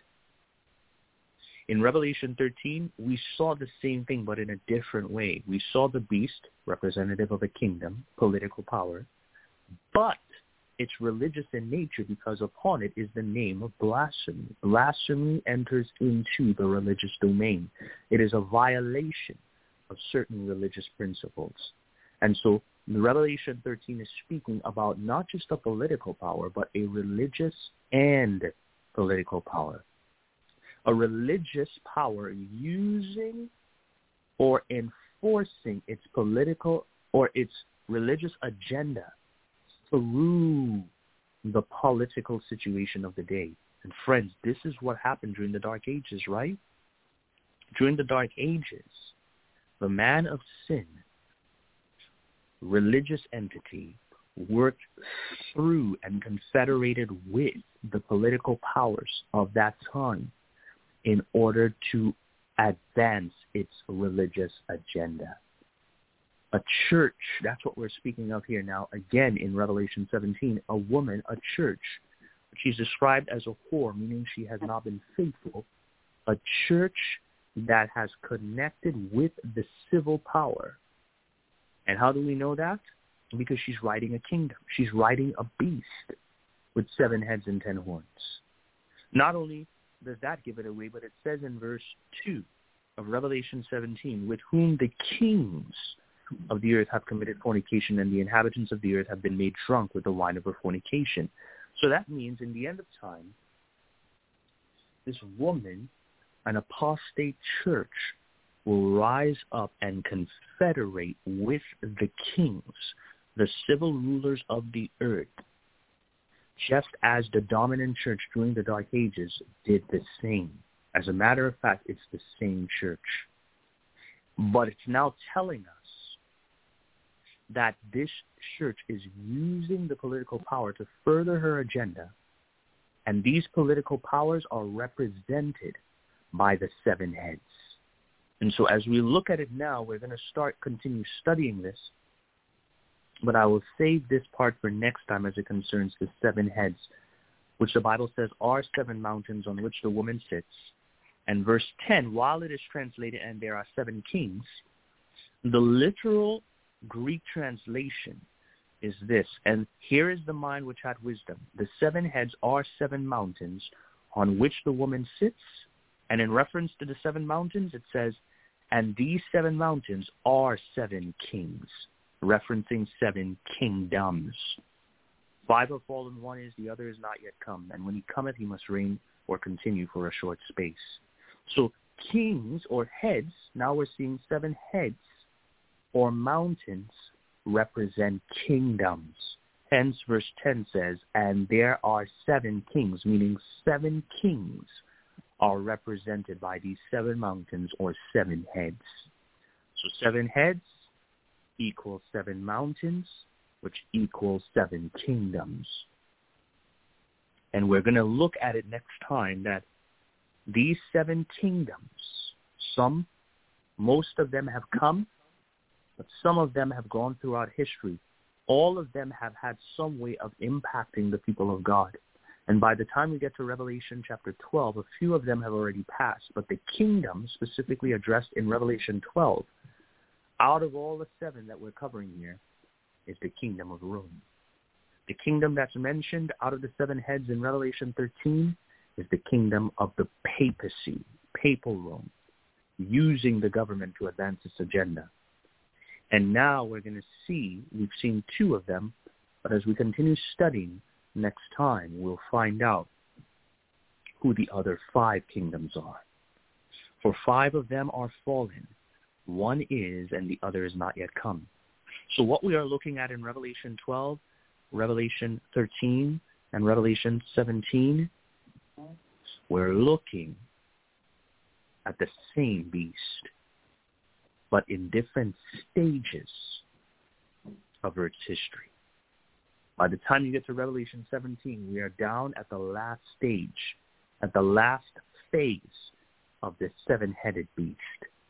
In Revelation thirteen, we saw the same thing, but in a different way. We saw the beast, representative of a kingdom, political power, but it's religious in nature because upon it is the name of blasphemy. Blasphemy enters into the religious domain. It is a violation of certain religious principles. And so Revelation thirteen is speaking about not just a political power, but a religious and political power. A religious power using or enforcing its political or its religious agenda through the political situation of the day. And friends, this is what happened during the Dark Ages, right? During the Dark Ages, the man of sin, religious entity, worked through and confederated with the political powers of that time in order to advance its religious agenda. A church, that's what we're speaking of here now, again in Revelation seventeen, a woman, a church, she's described as a whore, meaning she has not been faithful, a church that has connected with the civil power. And how do we know that? Because she's riding a kingdom. She's riding a beast with seven heads and ten horns. Not only does that give it away, but it says in verse two of Revelation seventeen, with whom the kings of the earth have committed fornication, and the inhabitants of the earth have been made drunk with the wine of her fornication. So that means in the end of time, this woman, an apostate church, will rise up and confederate with the kings, the civil rulers of the earth, just as the dominant church during the Dark Ages did the same. As a matter of fact, it's the same church. But it's now telling us that this church is using the political power to further her agenda And these political powers are represented by the seven heads. And so as we look at it now, we're going to start, continue studying this. But I will save this part for next time as it concerns the seven heads, which the Bible says are seven mountains on which the woman sits. And verse ten, while it is translated, and there are seven kings, the literal Greek translation is this, and here is the mind which had wisdom. The seven heads are seven mountains on which the woman sits, and in reference to the seven mountains, it says, and these seven mountains are seven kings, referencing seven kingdoms. Five are fallen, one is, the other is not yet come. And when he cometh, he must reign or continue for a short space. So kings or heads, now we're seeing seven heads or mountains represent kingdoms. Hence, verse ten says, and there are seven kings, meaning seven kings are represented by these seven mountains or seven heads. So seven heads equals seven mountains, which equals seven kingdoms. And we're going to look at it next time that these seven kingdoms, some, most of them have come, but some of them have gone throughout history. All of them have had some way of impacting the people of God. And by the time we get to Revelation chapter twelve, a few of them have already passed. But the kingdom specifically addressed in Revelation twelve, out of all the seven that we're covering here, is the kingdom of Rome. The kingdom that's mentioned out of the seven heads in Revelation thirteen is the kingdom of the papacy, papal Rome, using the government to advance its agenda. And now we're going to see, we've seen two of them, but as we continue studying next time, we'll find out who the other five kingdoms are. For five of them are fallen. One is, and the other is not yet come. So what we are looking at in Revelation twelve, Revelation thirteen, and Revelation seventeen, we're looking at the same beast, but in different stages of Earth's history. By the time you get to Revelation seventeen, we are down at the last stage, at the last phase of this seven-headed beast.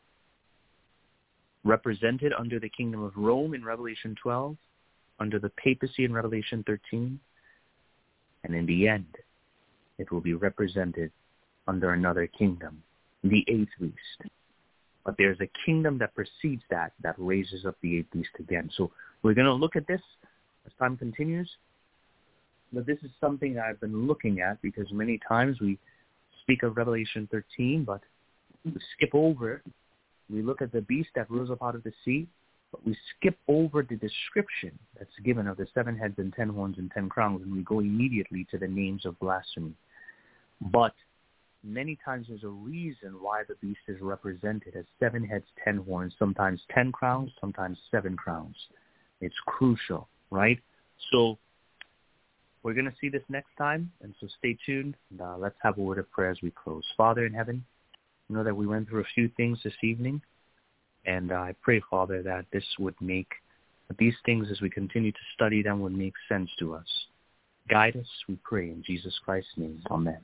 Represented under the kingdom of Rome in Revelation twelve, under the papacy in Revelation thirteen, and in the end, it will be represented under another kingdom, the eighth beast. But there's a kingdom that precedes that, that raises up the eighth beast again. So we're going to look at this as time continues. But this is something I've been looking at because many times we speak of Revelation thirteen, but we skip over. We look at the beast that rose up out of the sea, but we skip over the description that's given of the seven heads and ten horns and ten crowns, and we go immediately to the names of blasphemy. But many times there's a reason why the beast is represented as seven heads, ten horns, sometimes ten crowns, sometimes seven crowns. It's crucial, right? So we're going to see this next time, and so stay tuned. And, uh, let's have a word of prayer as we close. Father in heaven, you know that we went through a few things this evening, and uh, I pray, Father, that this would make, that these things as we continue to study them would make sense to us. Guide us, we pray, in Jesus Christ's name. Amen.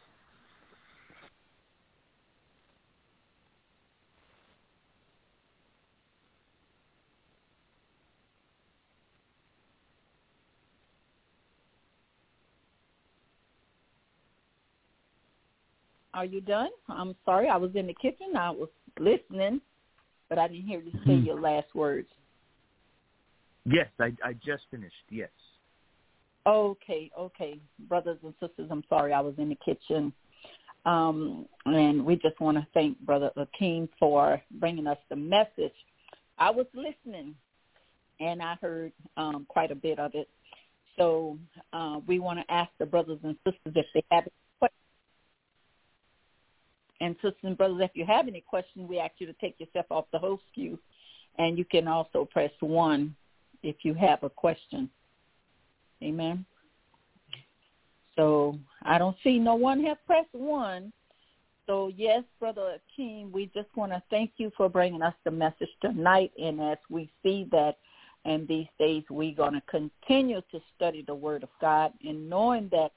Are you done? I'm sorry. I was in the kitchen. I was listening, but I didn't hear you say your last words. Yes, I, I just finished. Yes. Okay, okay. Brothers and sisters, I'm sorry. I was in the kitchen. Um, and we just want to thank Brother Akeem for bringing us the message. I was listening, and I heard um, quite a bit of it. So uh, we want to ask the brothers and sisters if they have And sisters and brothers, if you have any questions, we ask you to take yourself off the host queue, and you can also press one if you have a question. Amen. So I don't see no one have pressed one. So, yes, Brother Akeem, we just want to thank you for bringing us the message tonight. And as we see that in these days, we're going to continue to study the Word of God and knowing that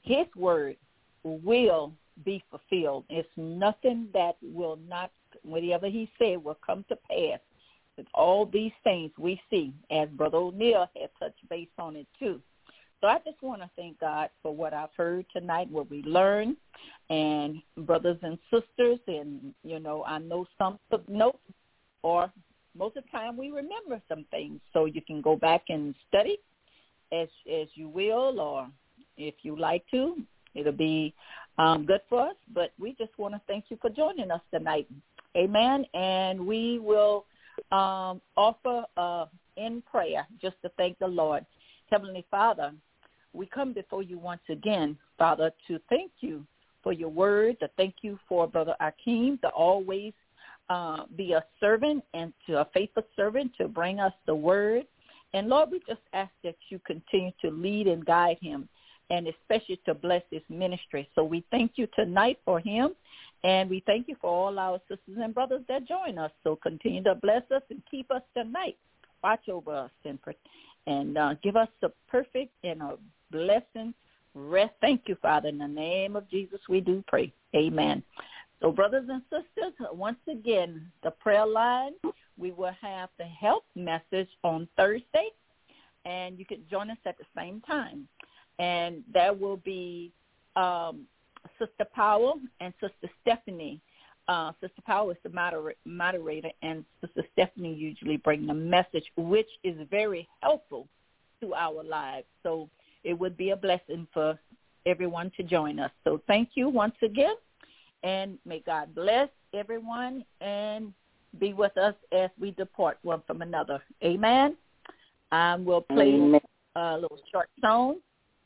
his word will be fulfilled. It's nothing that will not, whatever he said will come to pass. With all these things we see, as Brother O'Neill had touched base on it too. So I just want to thank God for what I've heard tonight, what we learned, and brothers and sisters, and, you know, I know some took notes, or most of the time we remember some things, so you can go back and study as as you will, or if you like to. It'll be um, good for us, but we just want to thank you for joining us tonight. Amen, and we will um, offer uh, in prayer just to thank the Lord. Heavenly Father, we come before you once again, Father, to thank you for your word, to thank you for Brother Akeem, to always uh, be a servant and to a faithful servant to bring us the word. And, Lord, we just ask that you continue to lead and guide him, and especially to bless his ministry. So we thank you tonight for him, and we thank you for all our sisters and brothers that join us. So continue to bless us and keep us tonight. Watch over us and and uh, give us a perfect and a blessing rest. Thank you, Father. In the name of Jesus, we do pray. Amen. So, brothers and sisters, once again, the prayer line, we will have the health message on Thursday, and you can join us at the same time. And that will be um, Sister Powell and Sister Stephanie. Uh, Sister Powell is the moder- moderator, and Sister Stephanie usually bring the message, which is very helpful to our lives. So it would be a blessing for everyone to join us. So thank you once again, and may God bless everyone and be with us as we depart one from another. Amen. Um, we'll play Amen. a little short song.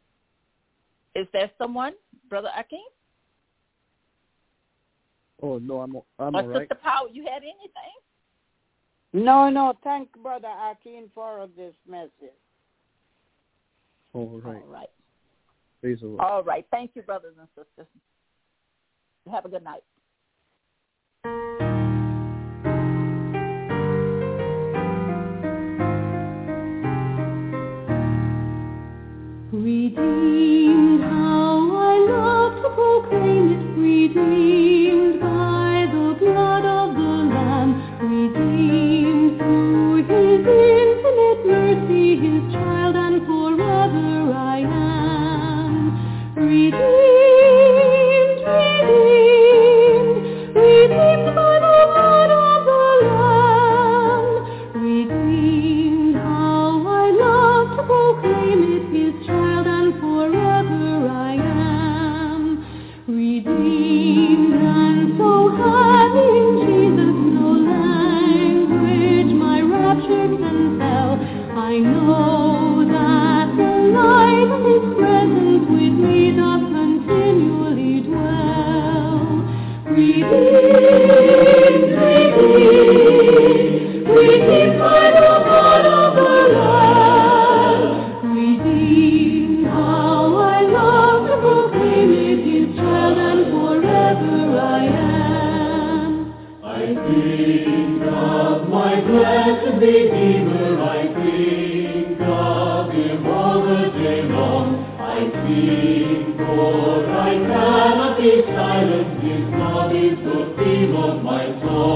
Is there someone, Brother Akeem? Oh, no, I'm, I'm or all right. Sister Powell, you had anything? No, no, thank Brother Akeem for this message. All right. All right. Praise the Lord. All right. Thank you, brothers and sisters. Have a good night. Redeemed, how I love to proclaim it, redeemed by the blood of the Lamb, redeemed through his infinite mercy, his child, and forever I am. Redeemed, redeemed, redeemed by the blood of the Lamb, redeemed, how I love to proclaim it, his child, and forever I am. Redeemed, and so having Jesus no language my rapture can tell, I know that the light of his presence with me doth continually dwell. Redeemed, redeemed, redeemed by the blood of the Lamb, redeemed, how I love to proclaim it, his child, and forever I am. I think of my blessed Redeemer, I think of him all the day long. I think, for I cannot be silent, his love is the theme of my song.